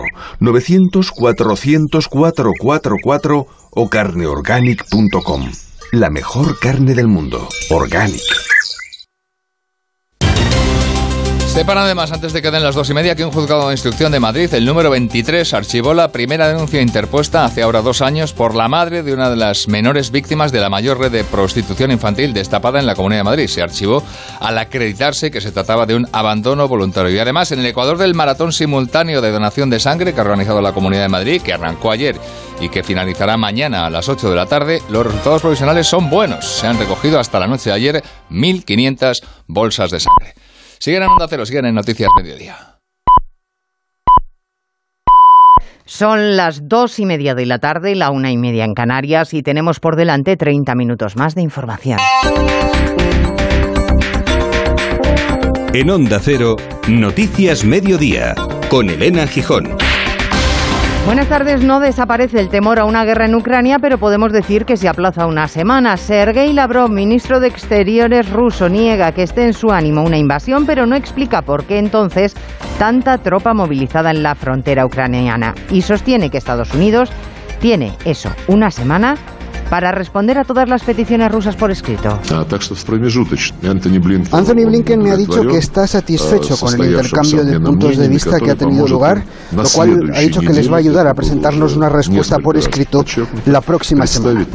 900-400-444 o carneorganic.com. La mejor carne del mundo. Organic. Sepan además, antes de que den las 2:30, que un juzgado de instrucción de Madrid, el número 23, archivó la primera denuncia interpuesta hace ahora 2 años por la madre de una de las menores víctimas de la mayor red de prostitución infantil destapada en la Comunidad de Madrid. Se archivó al acreditarse que se trataba de un abandono voluntario. Y además, en el Ecuador del maratón simultáneo de donación de sangre que ha organizado la Comunidad de Madrid, que arrancó ayer y que finalizará mañana a las 8 de la tarde, los resultados provisionales son buenos. Se han recogido hasta la noche de ayer 1.500 bolsas de sangre. Siguen en Onda Cero, siguen en Noticias Mediodía. Son las 2:30 de la tarde, la 1:30 en Canarias, y tenemos por delante 30 minutos más de información. En Onda Cero, Noticias Mediodía, con Elena Gijón. Buenas tardes. No desaparece el temor a una guerra en Ucrania, pero podemos decir que se aplaza una semana. Sergei Lavrov, ministro de Exteriores ruso, niega que esté en su ánimo una invasión, pero no explica por qué entonces tanta tropa movilizada en la frontera ucraniana. Y sostiene que Estados Unidos tiene una semana para responder a todas las peticiones rusas por escrito. Anthony Blinken me ha dicho que está satisfecho con el intercambio de puntos de vista que ha tenido lugar, lo cual ha dicho que les va a ayudar a presentarnos una respuesta por escrito la próxima semana.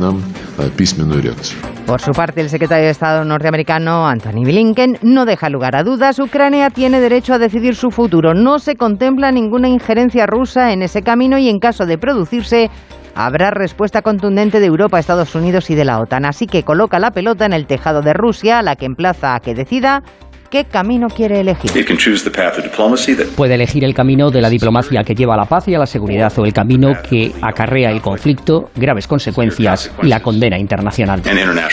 Por su parte, el secretario de Estado norteamericano, Anthony Blinken, no deja lugar a dudas. Ucrania tiene derecho a decidir su futuro. No se contempla ninguna injerencia rusa en ese camino y, en caso de producirse, habrá respuesta contundente de Europa, Estados Unidos y de la OTAN. Así que coloca la pelota en el tejado de Rusia, a la que emplaza a que decida qué camino quiere elegir. Puede elegir el camino de la diplomacia que lleva a la paz y a la seguridad, o el camino que acarrea el conflicto, graves consecuencias y la condena internacional.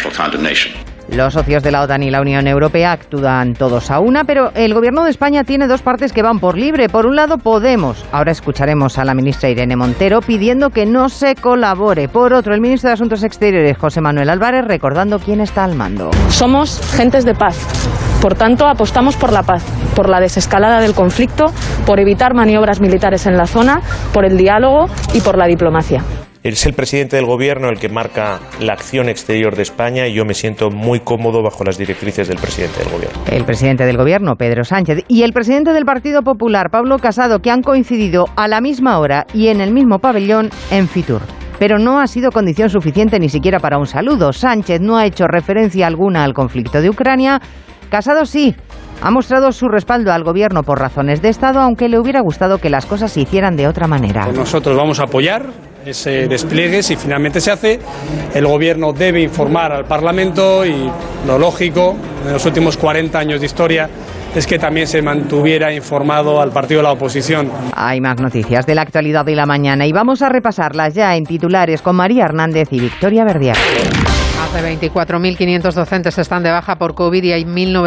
Los socios de la OTAN y la Unión Europea actúan todos a una, pero el Gobierno de España tiene dos partes que van por libre. Por un lado, Podemos. Ahora escucharemos a la ministra Irene Montero pidiendo que no se colabore. Por otro, el ministro de Asuntos Exteriores, José Manuel Álvarez, recordando quién está al mando. Somos gentes de paz. Por tanto, apostamos por la paz, por la desescalada del conflicto, por evitar maniobras militares en la zona, por el diálogo y por la diplomacia. Es el presidente del Gobierno el que marca la acción exterior de España y yo me siento muy cómodo bajo las directrices del presidente del Gobierno. El presidente del Gobierno, Pedro Sánchez, y el presidente del Partido Popular, Pablo Casado, que han coincidido a la misma hora y en el mismo pabellón en Fitur. Pero no ha sido condición suficiente ni siquiera para un saludo. Sánchez no ha hecho referencia alguna al conflicto de Ucrania. Casado sí. Ha mostrado su respaldo al Gobierno por razones de Estado, aunque le hubiera gustado que las cosas se hicieran de otra manera. Nosotros vamos a apoyar ese despliegue si finalmente se hace. El Gobierno debe informar al Parlamento y lo lógico en los últimos 40 años de historia es que también se mantuviera informado al partido de la oposición. Hay más noticias de la actualidad de la mañana y vamos a repasarlas ya en titulares con María Hernández y Victoria Verdier. Más de 24.500 docentes están de baja por COVID y hay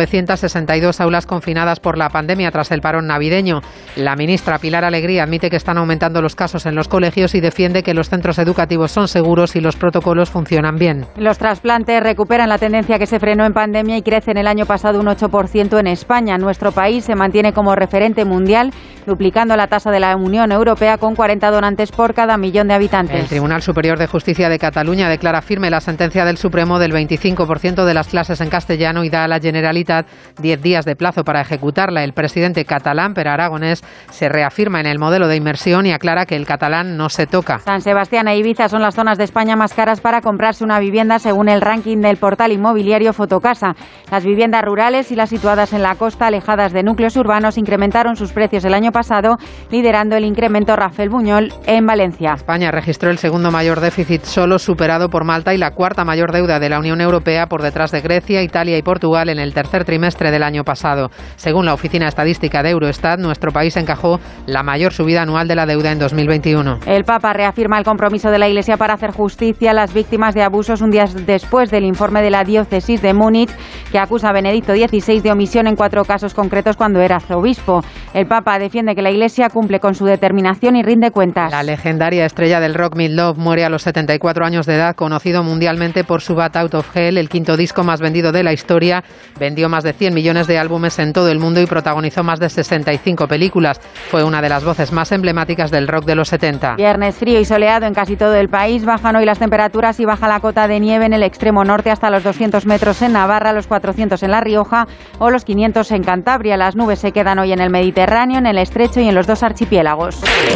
1.962 aulas confinadas por la pandemia tras el parón navideño. La ministra Pilar Alegría admite que están aumentando los casos en los colegios y defiende que los centros educativos son seguros y los protocolos funcionan bien. Los trasplantes recuperan la tendencia que se frenó en pandemia y crecen el año pasado un 8% en España. Nuestro país se mantiene como referente mundial, duplicando la tasa de la Unión Europea con 40 donantes por cada millón de habitantes. El Tribunal Superior de Justicia de Cataluña declara firme la sentencia del Supremo del 25% de las clases en castellano y da a la Generalitat 10 días de plazo para ejecutarla. El presidente catalán, Pere Aragonès, se reafirma en el modelo de inmersión y aclara que el catalán no se toca. San Sebastián e Ibiza son las zonas de España más caras para comprarse una vivienda según el ranking del portal inmobiliario Fotocasa. Las viviendas rurales y las situadas en la costa, alejadas de núcleos urbanos, incrementaron sus precios el año pasado, liderando el incremento Rafael Buñol en Valencia. España registró el segundo mayor déficit, solo superado por Malta, y la cuarta mayor deuda de la Unión Europea, por detrás de Grecia, Italia y Portugal en el tercer trimestre del año pasado. Según la Oficina Estadística de Eurostat, nuestro país encajó la mayor subida anual de la deuda en 2021. El Papa reafirma el compromiso de la Iglesia para hacer justicia a las víctimas de abusos un día después del informe de la diócesis de Múnich, que acusa a Benedicto XVI de omisión en 4 casos concretos cuando era arzobispo. El Papa defiende que la Iglesia cumple con su determinación y rinde cuentas. La legendaria estrella del rock Meat Loaf muere a los 74 años de edad, conocido mundialmente por su Subat Out of Hell, el quinto disco más vendido de la historia. Vendió más de 100 millones de álbumes en todo el mundo y protagonizó más de 65 películas. Fue una de las voces más emblemáticas del rock de los 70. Viernes frío y soleado en casi todo el país. Bajan hoy las temperaturas y baja la cota de nieve en el extremo norte hasta los 200 metros en Navarra, los 400 en La Rioja o los 500 en Cantabria. Las nubes se quedan hoy en el Mediterráneo, en el Estrecho y en los dos archipiélagos.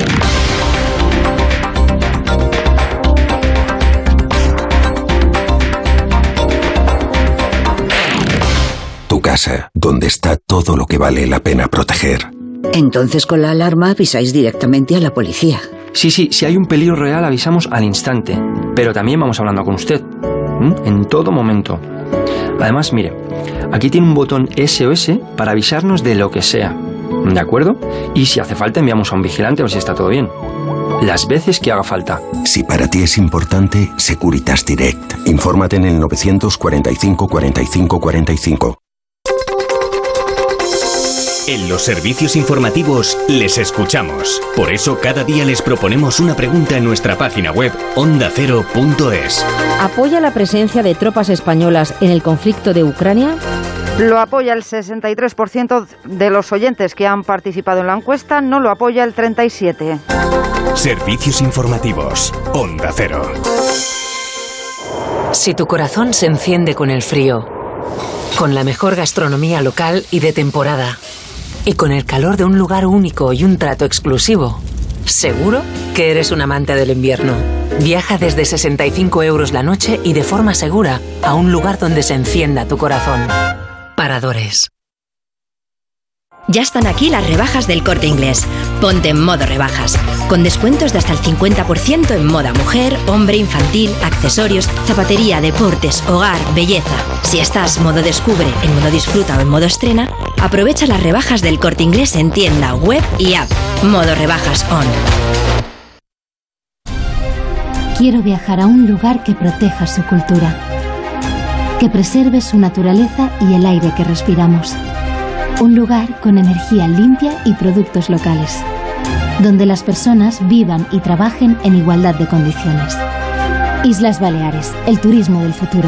Tu casa, donde está todo lo que vale la pena proteger. Entonces con la alarma avisáis directamente a la policía. Sí, si hay un peligro real avisamos al instante, pero también vamos hablando con usted, en todo momento. Además, mire, aquí tiene un botón SOS para avisarnos de lo que sea, ¿de acuerdo? Y si hace falta enviamos a un vigilante a ver si está todo bien. Las veces que haga falta. Si para ti es importante, Securitas Direct. Infórmate en el 945 45 45. En los servicios informativos les escuchamos. Por eso cada día les proponemos una pregunta en nuestra página web ondacero.es. ¿Apoya la presencia de tropas españolas en el conflicto de Ucrania? Lo apoya el 63% de los oyentes que han participado en la encuesta, no lo apoya el 37%. Servicios informativos, Onda Cero. Si tu corazón se enciende con el frío, con la mejor gastronomía local y de temporada, y con el calor de un lugar único y un trato exclusivo, seguro que eres un amante del invierno. Viaja desde 65 € la noche y de forma segura a un lugar donde se encienda tu corazón. Paradores. Ya están aquí las rebajas del Corte Inglés. Ponte en modo rebajas. Con descuentos de hasta el 50% en moda mujer, hombre, infantil, accesorios, zapatería, deportes, hogar, belleza. Si estás modo descubre, en modo disfruta o en modo estrena, aprovecha las rebajas del Corte Inglés en tienda, web y app. Modo rebajas on. Quiero viajar a un lugar que proteja su cultura, que preserve su naturaleza y el aire que respiramos. Un lugar con energía limpia y productos locales, donde las personas vivan y trabajen en igualdad de condiciones. Islas Baleares, el turismo del futuro.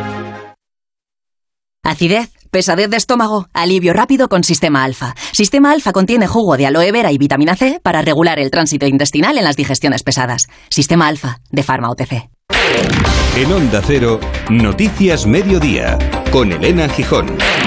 Acidez, pesadez de estómago, alivio rápido con Sistema Alfa. Sistema Alfa contiene jugo de aloe vera y vitamina C para regular el tránsito intestinal en las digestiones pesadas. Sistema Alfa, de Pharma OTC. En Onda Cero, Noticias Mediodía, con Elena Gijón.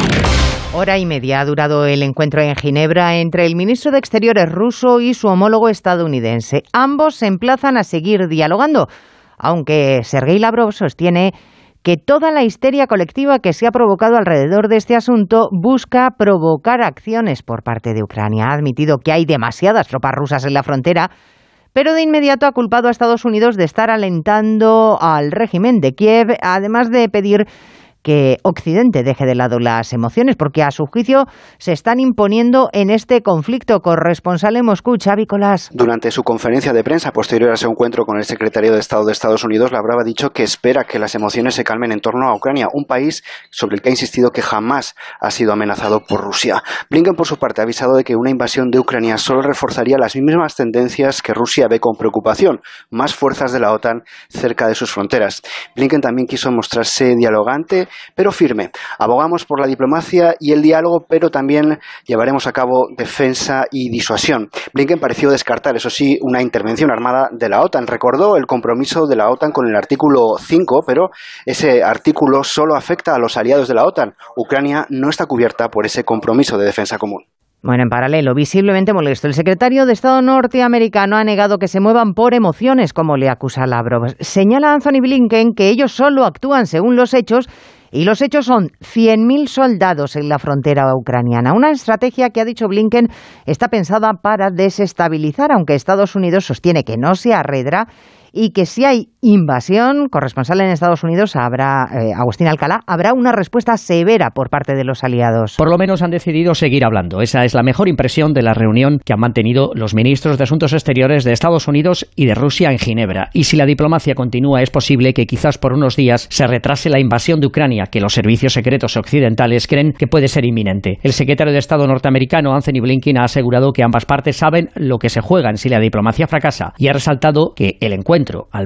Hora y media ha durado el encuentro en Ginebra entre el ministro de Exteriores ruso y su homólogo estadounidense. Ambos se emplazan a seguir dialogando, aunque Sergei Lavrov sostiene que toda la histeria colectiva que se ha provocado alrededor de este asunto busca provocar acciones por parte de Ucrania. Ha admitido que hay demasiadas tropas rusas en la frontera, pero de inmediato ha culpado a Estados Unidos de estar alentando al régimen de Kiev, además de pedir que Occidente deje de lado las emociones, porque a su juicio se están imponiendo en este conflicto. Corresponsal en Moscú, Xavi Colás. Durante su conferencia de prensa posterior a ese encuentro con el secretario de Estado de Estados Unidos, Lavrov ha dicho que espera que las emociones se calmen en torno a Ucrania, un país sobre el que ha insistido que jamás ha sido amenazado por Rusia. Blinken, por su parte, ha avisado de que una invasión de Ucrania solo reforzaría las mismas tendencias que Rusia ve con preocupación, más fuerzas de la OTAN cerca de sus fronteras. Blinken también quiso mostrarse dialogante, pero firme. Abogamos por la diplomacia y el diálogo, pero también llevaremos a cabo defensa y disuasión. Blinken pareció descartar, eso sí, una intervención armada de la OTAN. Recordó el compromiso de la OTAN con el artículo 5, pero ese artículo solo afecta a los aliados de la OTAN. Ucrania no está cubierta por ese compromiso de defensa común. Bueno, en paralelo, visiblemente molesto, el secretario de Estado norteamericano ha negado que se muevan por emociones, como le acusa Lavrov. Señala Anthony Blinken que ellos solo actúan según los hechos, y los hechos son 100.000 soldados en la frontera ucraniana. Una estrategia que, ha dicho Blinken, está pensada para desestabilizar, aunque Estados Unidos sostiene que no se arredra y que si hay invasión, corresponsal en Estados Unidos, Agustín Alcalá, habrá una respuesta severa por parte de los aliados. Por lo menos han decidido seguir hablando. Esa es la mejor impresión de la reunión que han mantenido los ministros de Asuntos Exteriores de Estados Unidos y de Rusia en Ginebra. Y si la diplomacia continúa, es posible que quizás por unos días se retrase la invasión de Ucrania, que los servicios secretos occidentales creen que puede ser inminente. El secretario de Estado norteamericano, Anthony Blinken, ha asegurado que ambas partes saben lo que se juegan si la diplomacia fracasa y ha resaltado que el encuentro, al menos por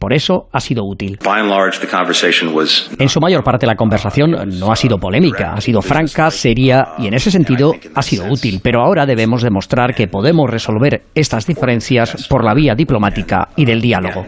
Por eso ha sido útil. En su mayor parte la conversación no ha sido polémica, ha sido franca, seria y en ese sentido ha sido útil. Pero ahora debemos demostrar que podemos resolver estas diferencias por la vía diplomática y del diálogo.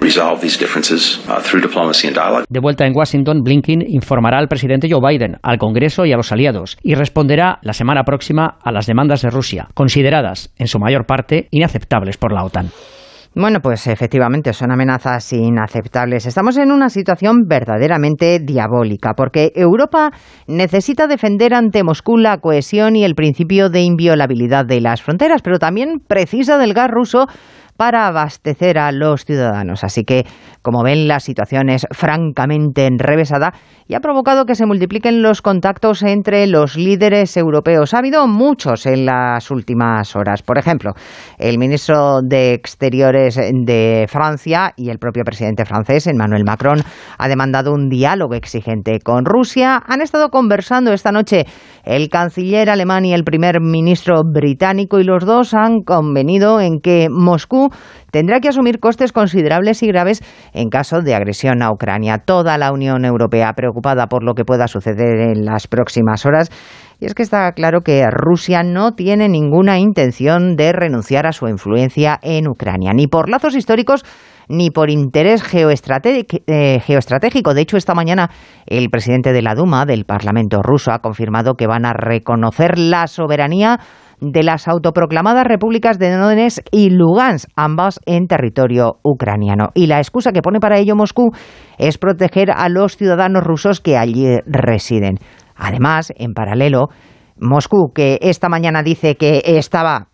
De vuelta en Washington, Blinken informará al presidente Joe Biden, al Congreso y a los aliados y responderá la semana próxima a las demandas de Rusia, consideradas en su mayor parte inaceptables por la OTAN. Bueno, pues efectivamente son amenazas inaceptables. Estamos en una situación verdaderamente diabólica porque Europa necesita defender ante Moscú la cohesión y el principio de inviolabilidad de las fronteras, pero también precisa del gas ruso para abastecer a los ciudadanos. Así que, como ven, la situación es francamente enrevesada y ha provocado que se multipliquen los contactos entre los líderes europeos. Ha habido muchos en las últimas horas. Por ejemplo, el ministro de Exteriores de Francia y el propio presidente francés, Emmanuel Macron, ha demandado un diálogo exigente con Rusia. Han estado conversando esta noche el canciller alemán y el primer ministro británico y los dos han convenido en que Moscú tendrá que asumir costes considerables y graves en caso de agresión a Ucrania. Toda la Unión Europea preocupada por lo que pueda suceder en las próximas horas. Y es que está claro que Rusia no tiene ninguna intención de renunciar a su influencia en Ucrania, ni por lazos históricos ni por interés geoestratégico. De hecho, esta mañana el presidente de la Duma, del Parlamento ruso, ha confirmado que van a reconocer la soberanía de las autoproclamadas repúblicas de Donetsk y Lugansk, ambas en territorio ucraniano. Y la excusa que pone para ello Moscú es proteger a los ciudadanos rusos que allí residen. Además, en paralelo, Moscú, que esta mañana dice que estaba...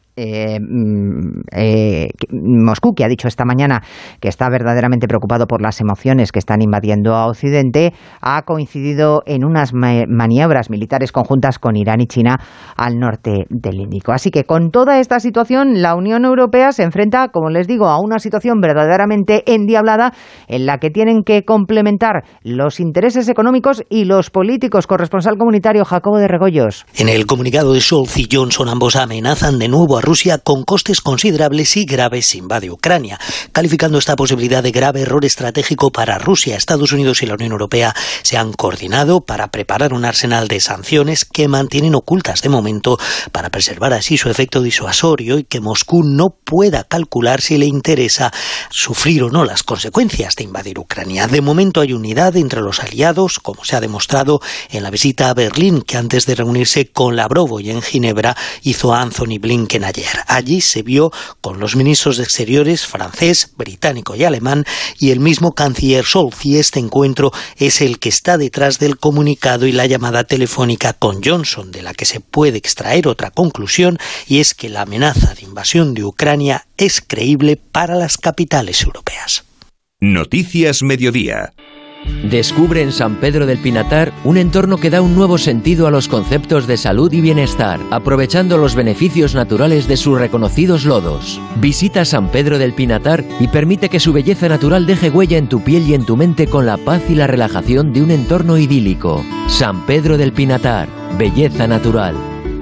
Moscú, que ha dicho esta mañana que está verdaderamente preocupado por las emociones que están invadiendo a Occidente, ha coincidido en unas maniobras militares conjuntas con Irán y China al norte del Índico. Así que con toda esta situación, la Unión Europea se enfrenta, como les digo, a una situación verdaderamente endiablada en la que tienen que complementar los intereses económicos y los políticos. Corresponsal comunitario Jacobo de Regoyos. En el comunicado de Scholz y Johnson, ambos amenazan de nuevo a Rusia con costes considerables y graves si invade Ucrania, calificando esta posibilidad de grave error estratégico para Rusia. Estados Unidos y la Unión Europea se han coordinado para preparar un arsenal de sanciones que mantienen ocultas de momento para preservar así su efecto disuasorio y que Moscú no pueda calcular si le interesa sufrir o no las consecuencias de invadir Ucrania. De momento hay unidad entre los aliados, como se ha demostrado en la visita a Berlín que antes de reunirse con Lavrov y en Ginebra hizo Anthony Blinken ayer. Allí se vio con los ministros de Exteriores francés, británico y alemán y el mismo canciller Scholz, y este encuentro es el que está detrás del comunicado y la llamada telefónica con Johnson, de la que se puede extraer otra conclusión, y es que la amenaza de invasión de Ucrania es creíble para las capitales europeas. Noticias Mediodía. Descubre en San Pedro del Pinatar un entorno que da un nuevo sentido a los conceptos de salud y bienestar, aprovechando los beneficios naturales de sus reconocidos lodos. Visita San Pedro del Pinatar y permite que su belleza natural deje huella en tu piel y en tu mente con la paz y la relajación de un entorno idílico. San Pedro del Pinatar, belleza natural.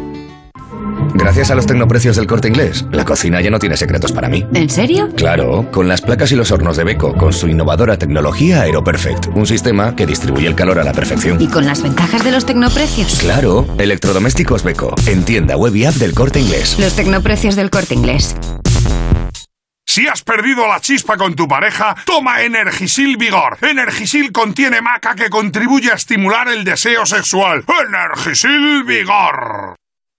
Gracias a los tecnoprecios del Corte Inglés, la cocina ya no tiene secretos para mí. ¿En serio? Claro, con las placas y los hornos de Beko, con su innovadora tecnología AeroPerfect, un sistema que distribuye el calor a la perfección. ¿Y con las ventajas de los tecnoprecios? Claro, electrodomésticos Beko, en tienda web y app del Corte Inglés. Los tecnoprecios del Corte Inglés. Si has perdido la chispa con tu pareja, toma Energisil Vigor. Energisil contiene maca que contribuye a estimular el deseo sexual. Energisil Vigor.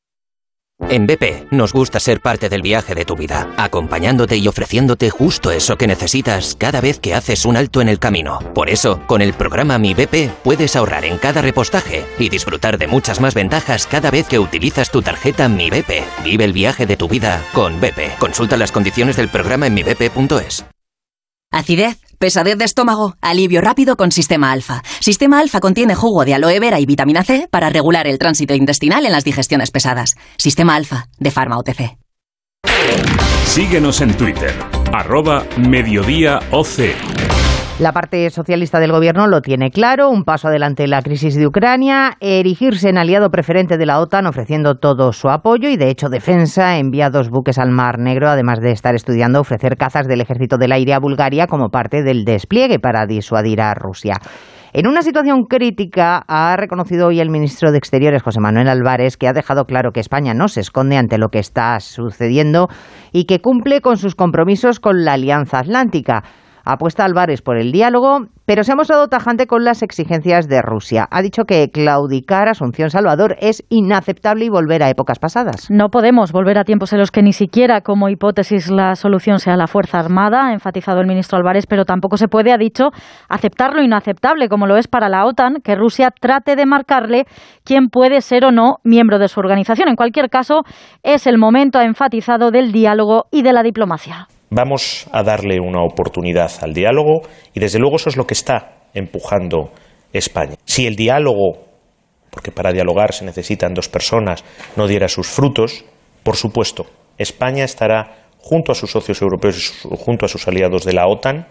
En BP nos gusta ser parte del viaje de tu vida, acompañándote y ofreciéndote justo eso que necesitas cada vez que haces un alto en el camino. Por eso, con el programa Mi BP puedes ahorrar en cada repostaje y disfrutar de muchas más ventajas cada vez que utilizas tu tarjeta Mi BP. Vive el viaje de tu vida con BP. Consulta las condiciones del programa en mibp.es. Acidez, pesadez de estómago, alivio rápido con Sistema Alfa. Sistema Alfa contiene jugo de aloe vera y vitamina C para regular el tránsito intestinal en las digestiones pesadas. Sistema Alfa, de Pharma OTC. Síguenos en Twitter, @mediodíaoc. La parte socialista del gobierno lo tiene claro, un paso adelante en la crisis de Ucrania, erigirse en aliado preferente de la OTAN ofreciendo todo su apoyo y de hecho Defensa envía 2 buques al Mar Negro, además de estar estudiando ofrecer cazas del Ejército del Aire a Bulgaria como parte del despliegue para disuadir a Rusia. En una situación crítica, ha reconocido hoy el ministro de Exteriores, José Manuel Álvarez, que ha dejado claro que España no se esconde ante lo que está sucediendo y que cumple con sus compromisos con la Alianza Atlántica. Apuesta Álvarez por el diálogo, pero se ha mostrado tajante con las exigencias de Rusia. Ha dicho que claudicar a Asunción Salvador es inaceptable y volver a épocas pasadas. No podemos volver a tiempos en los que ni siquiera como hipótesis la solución sea la Fuerza Armada, ha enfatizado el ministro Álvarez, pero tampoco se puede, ha dicho, aceptar lo inaceptable, como lo es para la OTAN, que Rusia trate de marcarle quién puede ser o no miembro de su organización. En cualquier caso, es el momento, ha enfatizado, del diálogo y de la diplomacia. Vamos a darle una oportunidad al diálogo y desde luego eso es lo que está empujando España. Si el diálogo, porque para dialogar se necesitan 2 personas, no diera sus frutos, por supuesto, España estará junto a sus socios europeos y junto a sus aliados de la OTAN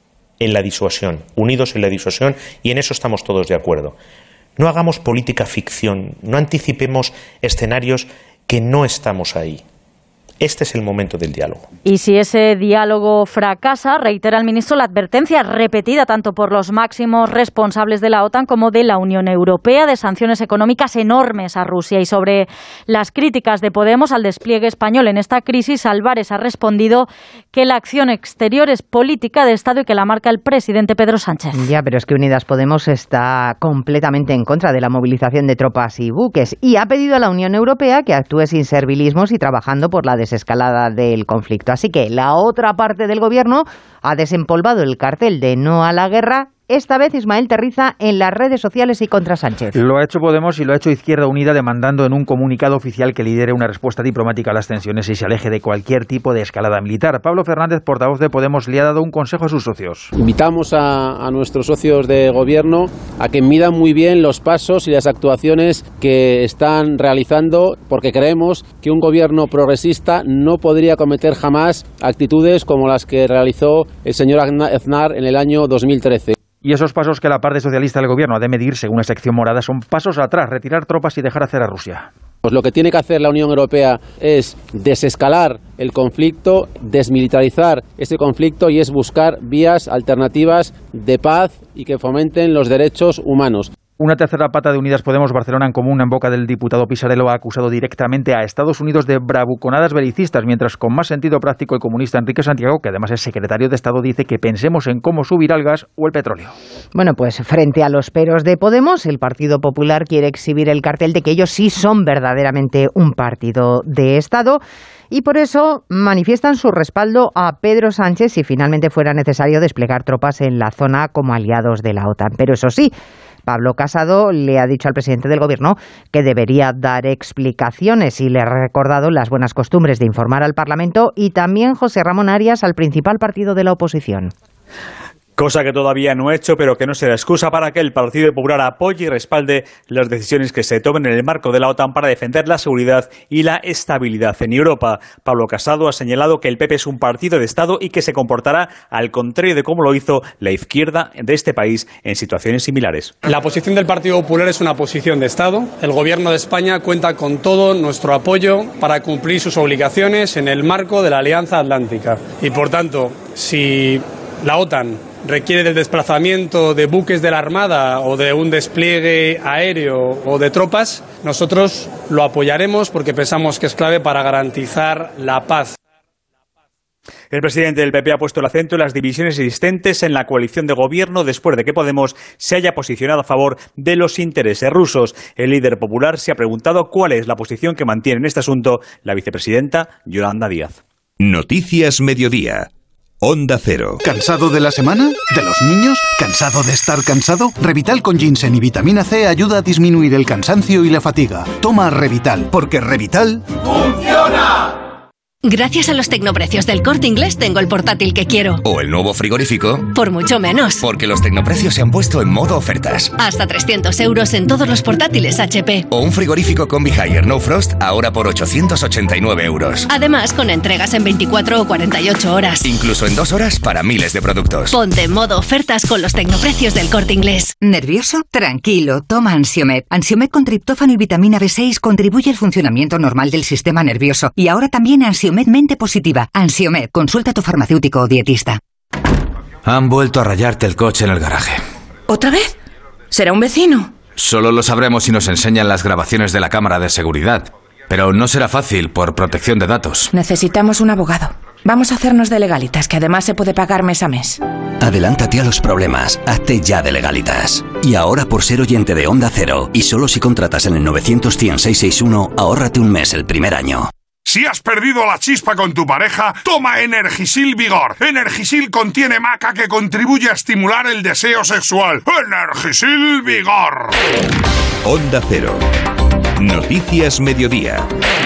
en la disuasión, unidos en la disuasión, y en eso estamos todos de acuerdo. No hagamos política ficción, no anticipemos escenarios que no estamos ahí. Este es el momento del diálogo. Y si ese diálogo fracasa, reitera el ministro la advertencia repetida tanto por los máximos responsables de la OTAN como de la Unión Europea de sanciones económicas enormes a Rusia. Y sobre las críticas de Podemos al despliegue español en esta crisis, Álvarez ha respondido que la acción exterior es política de Estado y que la marca el presidente Pedro Sánchez. Ya, pero es que Unidas Podemos está completamente en contra de la movilización de tropas y buques y ha pedido a la Unión Europea que actúe sin servilismos y trabajando por la desescalada del conflicto. Así que la otra parte del gobierno ha desempolvado el cartel de no a la guerra. Esta vez Ismael Terriza en las redes sociales y contra Sánchez. Lo ha hecho Podemos y lo ha hecho Izquierda Unida, demandando en un comunicado oficial que lidere una respuesta diplomática a las tensiones y se aleje de cualquier tipo de escalada militar. Pablo Fernández, portavoz de Podemos, le ha dado un consejo a sus socios. Invitamos a nuestros socios de gobierno a que midan muy bien los pasos y las actuaciones que están realizando, porque creemos que un gobierno progresista no podría cometer jamás actitudes como las que realizó el señor Aznar en el año 2013. Y esos pasos que la parte socialista del gobierno ha de medir, según la sección morada, son pasos atrás, retirar tropas y dejar hacer a Rusia. Pues lo que tiene que hacer la Unión Europea es desescalar el conflicto, desmilitarizar ese conflicto y es buscar vías alternativas de paz y que fomenten los derechos humanos. Una tercera pata de Unidas Podemos, Barcelona en Común, en boca del diputado Pisarello, ha acusado directamente a Estados Unidos de bravuconadas belicistas, mientras con más sentido práctico el comunista Enrique Santiago, que además es secretario de Estado, dice que pensemos en cómo subir el gas o el petróleo. Bueno, pues frente a los peros de Podemos, el Partido Popular quiere exhibir el cartel de que ellos sí son verdaderamente un partido de Estado y por eso manifiestan su respaldo a Pedro Sánchez si finalmente fuera necesario desplegar tropas en la zona como aliados de la OTAN. Pero eso sí, Pablo Casado le ha dicho al presidente del Gobierno que debería dar explicaciones y le ha recordado las buenas costumbres de informar al Parlamento y también José Ramón Arias al principal partido de la oposición. Cosa que todavía no ha hecho, pero que no será excusa para que el Partido Popular apoye y respalde las decisiones que se tomen en el marco de la OTAN para defender la seguridad y la estabilidad en Europa. Pablo Casado ha señalado que el PP es un partido de Estado y que se comportará al contrario de cómo lo hizo la izquierda de este país en situaciones similares. La posición del Partido Popular es una posición de Estado. El Gobierno de España cuenta con todo nuestro apoyo para cumplir sus obligaciones en el marco de la Alianza Atlántica. Y por tanto, si la OTAN requiere del desplazamiento de buques de la Armada o de un despliegue aéreo o de tropas, nosotros lo apoyaremos porque pensamos que es clave para garantizar la paz. El presidente del PP ha puesto el acento en las divisiones existentes en la coalición de gobierno después de que Podemos se haya posicionado a favor de los intereses rusos. El líder popular se ha preguntado cuál es la posición que mantiene en este asunto la vicepresidenta Yolanda Díaz. Noticias Mediodía. Onda Cero. ¿Cansado de la semana? ¿De los niños? ¿Cansado de estar cansado? Revital con ginseng y vitamina C ayuda a disminuir el cansancio y la fatiga. Toma Revital, porque Revital... ¡funciona! Gracias a los tecnoprecios del Corte Inglés tengo el portátil que quiero. O el nuevo frigorífico. Por mucho menos. Porque los tecnoprecios se han puesto en modo ofertas. Hasta 300 euros en todos los portátiles HP. O un frigorífico Combi Haier No Frost ahora por 889 euros. Además, con entregas en 24 o 48 horas. Incluso en 2 horas para miles de productos. Ponte en modo ofertas con los tecnoprecios del Corte Inglés. ¿Nervioso? Tranquilo, toma Ansiomed. Ansiomed con triptófano y vitamina B6 contribuye al funcionamiento normal del sistema nervioso. Y ahora también Ansiomed Mente Positiva. Ansiomed, consulta a tu farmacéutico o dietista. Han vuelto a rayarte el coche en el garaje. ¿Otra vez? ¿Será un vecino? Solo lo sabremos si nos enseñan las grabaciones de la cámara de seguridad. Pero no será fácil por protección de datos. Necesitamos un abogado. Vamos a hacernos de Legalitas, que además se puede pagar mes a mes. Adelántate a los problemas. Hazte ya de Legalitas. Y ahora, por ser oyente de Onda Cero, y solo si contratas en el 900-100-661, ahórrate un mes el primer año. Si has perdido la chispa con tu pareja, toma Energisil Vigor. Energisil contiene maca que contribuye a estimular el deseo sexual. Energisil Vigor. Onda Cero. Noticias Mediodía.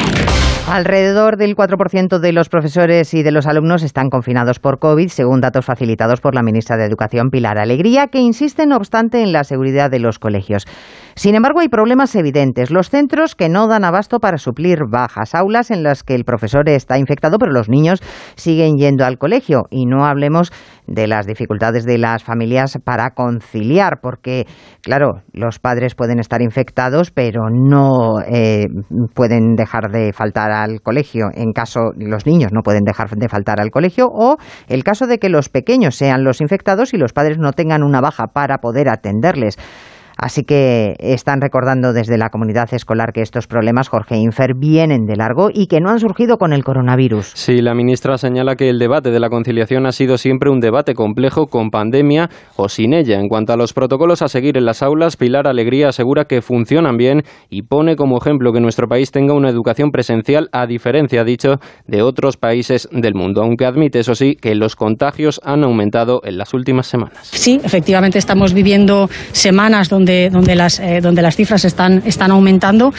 Alrededor del 4% de los profesores y de los alumnos están confinados por COVID, según datos facilitados por la ministra de Educación, Pilar Alegría, que insiste, no obstante, en la seguridad de los colegios. Sin embargo, hay problemas evidentes. Los centros que no dan abasto para suplir bajas, aulas en las que el profesor está infectado, pero los niños siguen yendo al colegio. Y no hablemos de las dificultades de las familias para conciliar, porque, claro, los padres pueden estar infectados, pero no pueden dejar de faltar al colegio. En caso, los niños no pueden dejar de faltar al colegio, o el caso de que los pequeños sean los infectados y los padres no tengan una baja para poder atenderles. Así que están recordando desde la comunidad escolar que estos problemas, Jorge Infer, vienen de largo y que no han surgido con el coronavirus. Sí, la ministra señala que el debate de la conciliación ha sido siempre un debate complejo con pandemia o sin ella. En cuanto a los protocolos a seguir en las aulas, Pilar Alegría asegura que funcionan bien y pone como ejemplo que nuestro país tenga una educación presencial, a diferencia, ha dicho, de otros países del mundo, aunque admite, eso sí, que los contagios han aumentado en las últimas semanas. Sí, efectivamente estamos viviendo semanas donde las cifras están aumentando.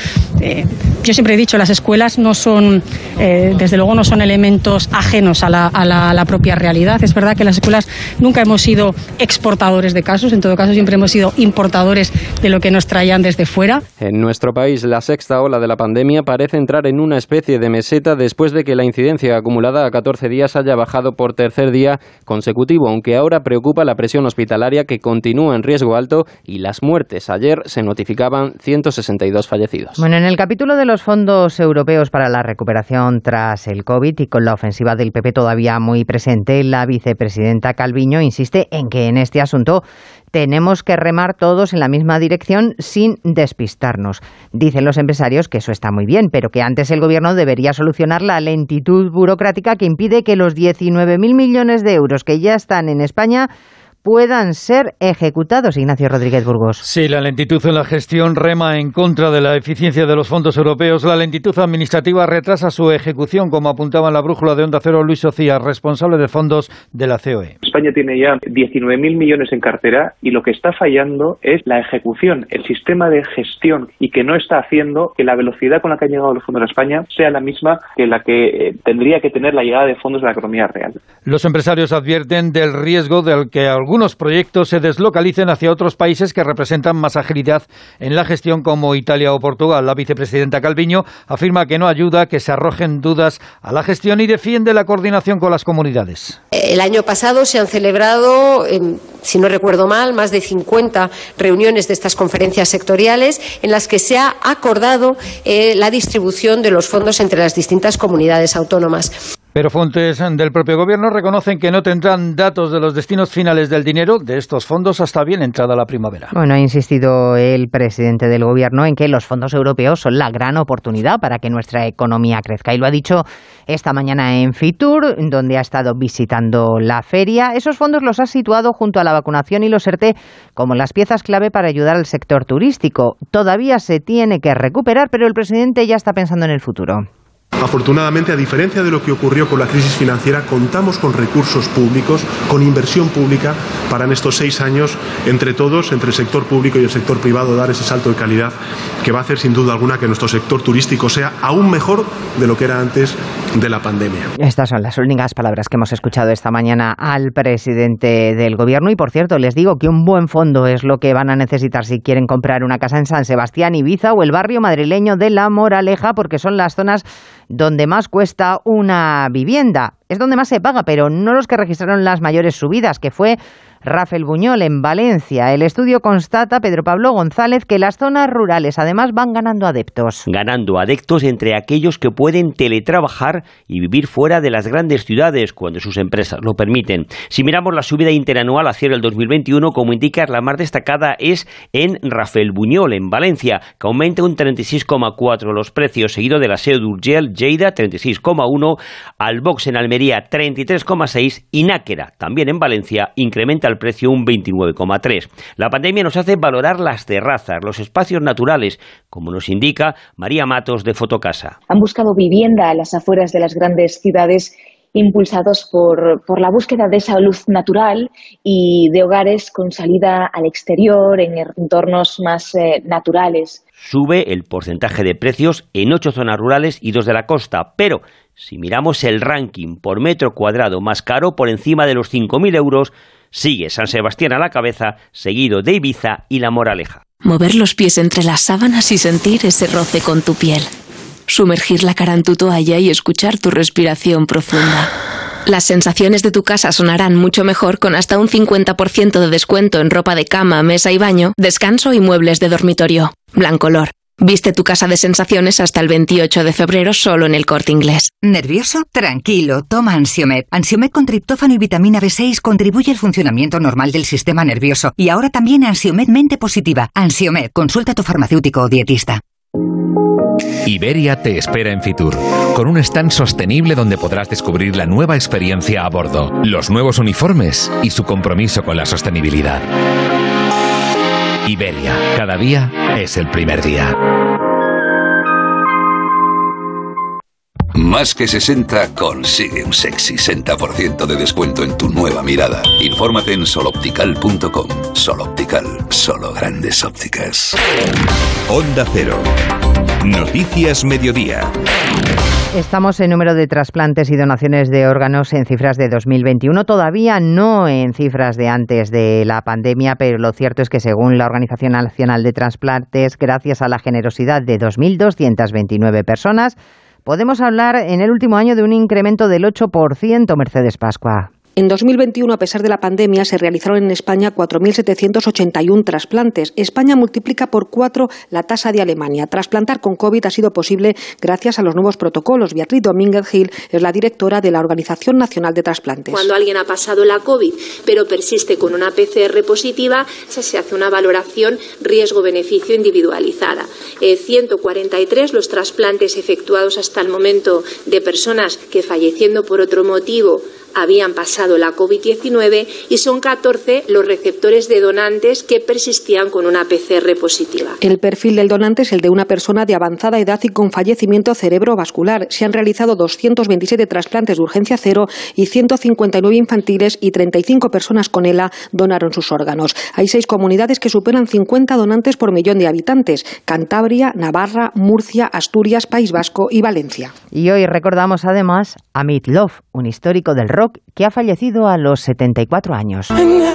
Yo siempre he dicho, las escuelas no son, desde luego no son elementos ajenos a la propia realidad. Es verdad que las escuelas nunca hemos sido exportadores de casos, en todo caso siempre hemos sido importadores de lo que nos traían desde fuera. En nuestro país, la sexta ola de la pandemia parece entrar en una especie de meseta después de que la incidencia acumulada a 14 días haya bajado por tercer día consecutivo, aunque ahora preocupa la presión hospitalaria, que continúa en riesgo alto, y las muertes. Ayer se notificaban 162 fallecidos. Bueno, en el capítulo de los fondos europeos para la recuperación tras el COVID y con la ofensiva del PP todavía muy presente, la vicepresidenta Calviño insiste en que en este asunto tenemos que remar todos en la misma dirección sin despistarnos. Dicen los empresarios que eso está muy bien, pero que antes el Gobierno debería solucionar la lentitud burocrática que impide que los 19.000 millones de euros que ya están en España puedan ser ejecutados. Ignacio Rodríguez Burgos. Sí, la lentitud en la gestión rema en contra de la eficiencia de los fondos europeos. La lentitud administrativa retrasa su ejecución, como apuntaba en la brújula de Onda Cero Luis Ocía, responsable de fondos de la COE. España tiene ya 19.000 millones en cartera y lo que está fallando es la ejecución, el sistema de gestión, y que no está haciendo que la velocidad con la que han llegado los fondos a España sea la misma que la que tendría que tener la llegada de fondos de la economía real. Los empresarios advierten del riesgo del que algunos proyectos se deslocalicen hacia otros países que representan más agilidad en la gestión, como Italia o Portugal. La vicepresidenta Calviño afirma que no ayuda que se arrojen dudas a la gestión y defiende la coordinación con las comunidades. El año pasado se han celebrado, si no recuerdo mal, más de 50 reuniones de estas conferencias sectoriales en las que se ha acordado la distribución de los fondos entre las distintas comunidades autónomas. Pero fuentes del propio Gobierno reconocen que no tendrán datos de los destinos finales del dinero de estos fondos hasta bien entrada la primavera. Bueno, ha insistido el presidente del Gobierno en que los fondos europeos son la gran oportunidad para que nuestra economía crezca. Y lo ha dicho esta mañana en Fitur, donde ha estado visitando la feria. Esos fondos los ha situado junto a la vacunación y los ERTE como las piezas clave para ayudar al sector turístico. Todavía se tiene que recuperar, pero el presidente ya está pensando en el futuro. Afortunadamente, a diferencia de lo que ocurrió con la crisis financiera, contamos con recursos públicos, con inversión pública para en estos 6 años, entre todos, entre el sector público y el sector privado, dar ese salto de calidad que va a hacer sin duda alguna que nuestro sector turístico sea aún mejor de lo que era antes de la pandemia. Estas son las únicas palabras que hemos escuchado esta mañana al presidente del Gobierno. Y, por cierto, les digo que un buen fondo es lo que van a necesitar si quieren comprar una casa en San Sebastián, Ibiza o el barrio madrileño de La Moraleja, porque son las zonas donde más cuesta una vivienda. Es donde más se paga, pero no los que registraron las mayores subidas, que fue Rafael Buñol en Valencia. El estudio constata, Pedro Pablo González, que las zonas rurales además van ganando adeptos. Ganando adeptos entre aquellos que pueden teletrabajar y vivir fuera de las grandes ciudades cuando sus empresas lo permiten. Si miramos la subida interanual a cierre del 2021, como indica, la más destacada es en Rafael Buñol, en Valencia, que aumenta un 36,4 los precios, seguido de la Seu d'Urgell, Lleida, 36,1, Albox en Almería, 33,6 y Náquera, también en Valencia, incrementa el precio un 29,3. La pandemia nos hace valorar las terrazas, los espacios naturales, como nos indica María Matos de Fotocasa. Han buscado vivienda a las afueras de las grandes ciudades, impulsados por la búsqueda de esa luz natural y de hogares con salida al exterior, en entornos más naturales. Sube el porcentaje de precios en 8 zonas rurales y 2 de la costa, pero si miramos el ranking por metro cuadrado más caro, por encima de los 5.000 euros, sigue San Sebastián a la cabeza, seguido de Ibiza y La Moraleja. Mover los pies entre las sábanas y sentir ese roce con tu piel. Sumergir la cara en tu toalla y escuchar tu respiración profunda. Las sensaciones de tu casa sonarán mucho mejor con hasta un 50% de descuento en ropa de cama, mesa y baño, descanso y muebles de dormitorio. Blancolor. Viste tu casa de sensaciones hasta el 28 de febrero solo en El Corte Inglés. ¿Nervioso? Tranquilo, toma Ansiomed. Ansiomed con triptófano y vitamina B6 contribuye al funcionamiento normal del sistema nervioso. Y ahora también Ansiomed Mente Positiva. Ansiomed, consulta a tu farmacéutico o dietista. Iberia te espera en Fitur, con un stand sostenible donde podrás descubrir la nueva experiencia a bordo, los nuevos uniformes y su compromiso con la sostenibilidad. Iberia, cada día es el primer día. Más que 60 consigue un sexy 60% de descuento en tu nueva mirada. Infórmate en soloptical.com. Soloptical, solo grandes ópticas. Onda Cero. Noticias Mediodía. Estamos en número de trasplantes y donaciones de órganos en cifras de 2021, todavía no en cifras de antes de la pandemia, pero lo cierto es que según la Organización Nacional de Trasplantes, gracias a la generosidad de 2.229 personas, podemos hablar en el último año de un incremento del 8%, Mercedes Pascua. En 2021, a pesar de la pandemia, se realizaron en España 4.781 trasplantes. España multiplica por 4 la tasa de Alemania. Trasplantar con COVID ha sido posible gracias a los nuevos protocolos. Beatriz Domínguez Gil es la directora de la Organización Nacional de Trasplantes. Cuando alguien ha pasado la COVID, pero persiste con una PCR positiva, se hace una valoración riesgo-beneficio individualizada. 143 los trasplantes efectuados hasta el momento de personas que, falleciendo por otro motivo, habían pasado la COVID-19 y son 14 los receptores de donantes que persistían con una PCR positiva. El perfil del donante es el de una persona de avanzada edad y con fallecimiento cerebrovascular. Se han realizado 227 trasplantes de urgencia cero y 159 infantiles y 35 personas con ELA donaron sus órganos. Hay 6 comunidades que superan 50 donantes por millón de habitantes: Cantabria, Navarra, Murcia, Asturias, País Vasco y Valencia. Y hoy recordamos además a Meat Loaf, un histórico del rock que ha fallecido a los 74 años.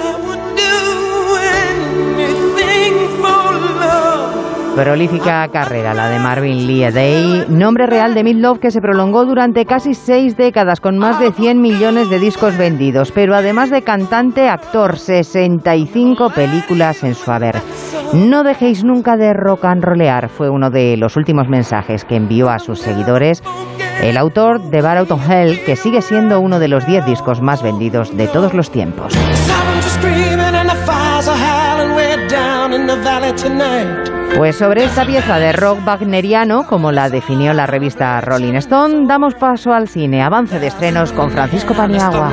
Prolífica carrera la de Marvin Lee Day, nombre real de Meat Loaf, que se prolongó durante casi 6 décadas con más de 100 millones de discos vendidos, pero además de cantante, actor, 65 películas en su haber. No dejéis nunca de rock and rollear, fue uno de los últimos mensajes que envió a sus seguidores el autor de Bar Out of Hell, que sigue siendo uno de los 10 discos más vendidos de todos los tiempos. Pues sobre esta pieza de rock wagneriano, como la definió la revista Rolling Stone, damos paso al cine. Avance de estrenos con Francisco Paniagua.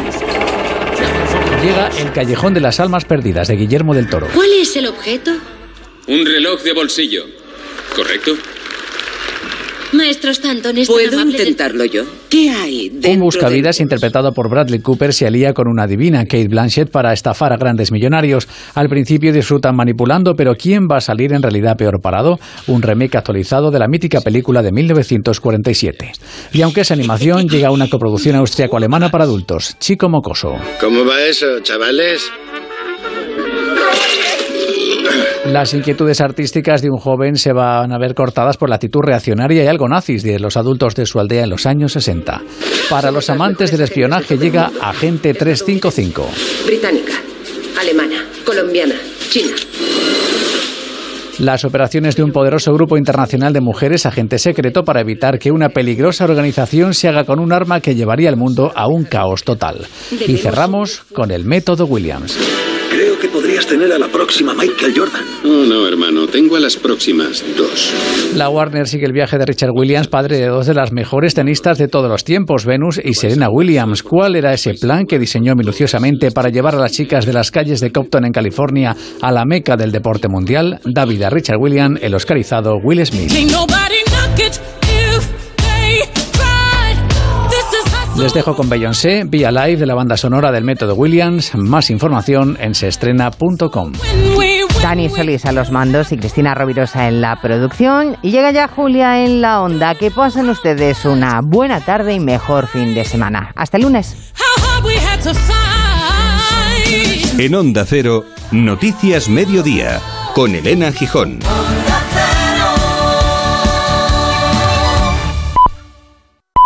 Llega El Callejón de las Almas Perdidas, de Guillermo del Toro. ¿Cuál es el objeto? Un reloj de bolsillo, ¿correcto? Maestro Stanton, ¿es ¿Puedo intentarlo yo? ¿Qué hay dentro Un buscavidas interpretado por Bradley Cooper se alía con una adivina, Cate Blanchett, para estafar a grandes millonarios. Al principio disfrutan manipulando, pero ¿quién va a salir en realidad peor parado? Un remake actualizado de la mítica película de 1947. Y aunque es animación, llega una coproducción austriaco-alemana para adultos, Chico Mocoso. ¿Cómo va eso, chavales? Las inquietudes artísticas de un joven se van a ver cortadas por la actitud reaccionaria y algo nazis de los adultos de su aldea en los años 60. Para los amantes del espionaje llega Agente 355. Británica, alemana, colombiana, china. Las operaciones de un poderoso grupo internacional de mujeres agente secreto para evitar que una peligrosa organización se haga con un arma que llevaría al mundo a un caos total. Y cerramos con el método Williams. Creo que podrías tener a la próxima Michael Jordan. Oh, no, hermano. Tengo a las próximas 2. La Warner sigue el viaje de Richard Williams, padre de 2 de las mejores tenistas de todos los tiempos, Venus y Serena Williams. ¿Cuál era ese plan que diseñó minuciosamente para llevar a las chicas de las calles de Compton en California a la meca del deporte mundial? Da vida a Richard Williams, el oscarizado Will Smith. Les dejo con Beyoncé, Be Alive, de la banda sonora del método Williams. Más información en seestrena.com. Dani Solís a los mandos y Cristina Rovirosa en la producción. Y llega ya Julia en la onda. Que pasen ustedes una buena tarde y mejor fin de semana. Hasta el lunes. En Onda Cero, Noticias Mediodía, con Elena Gijón.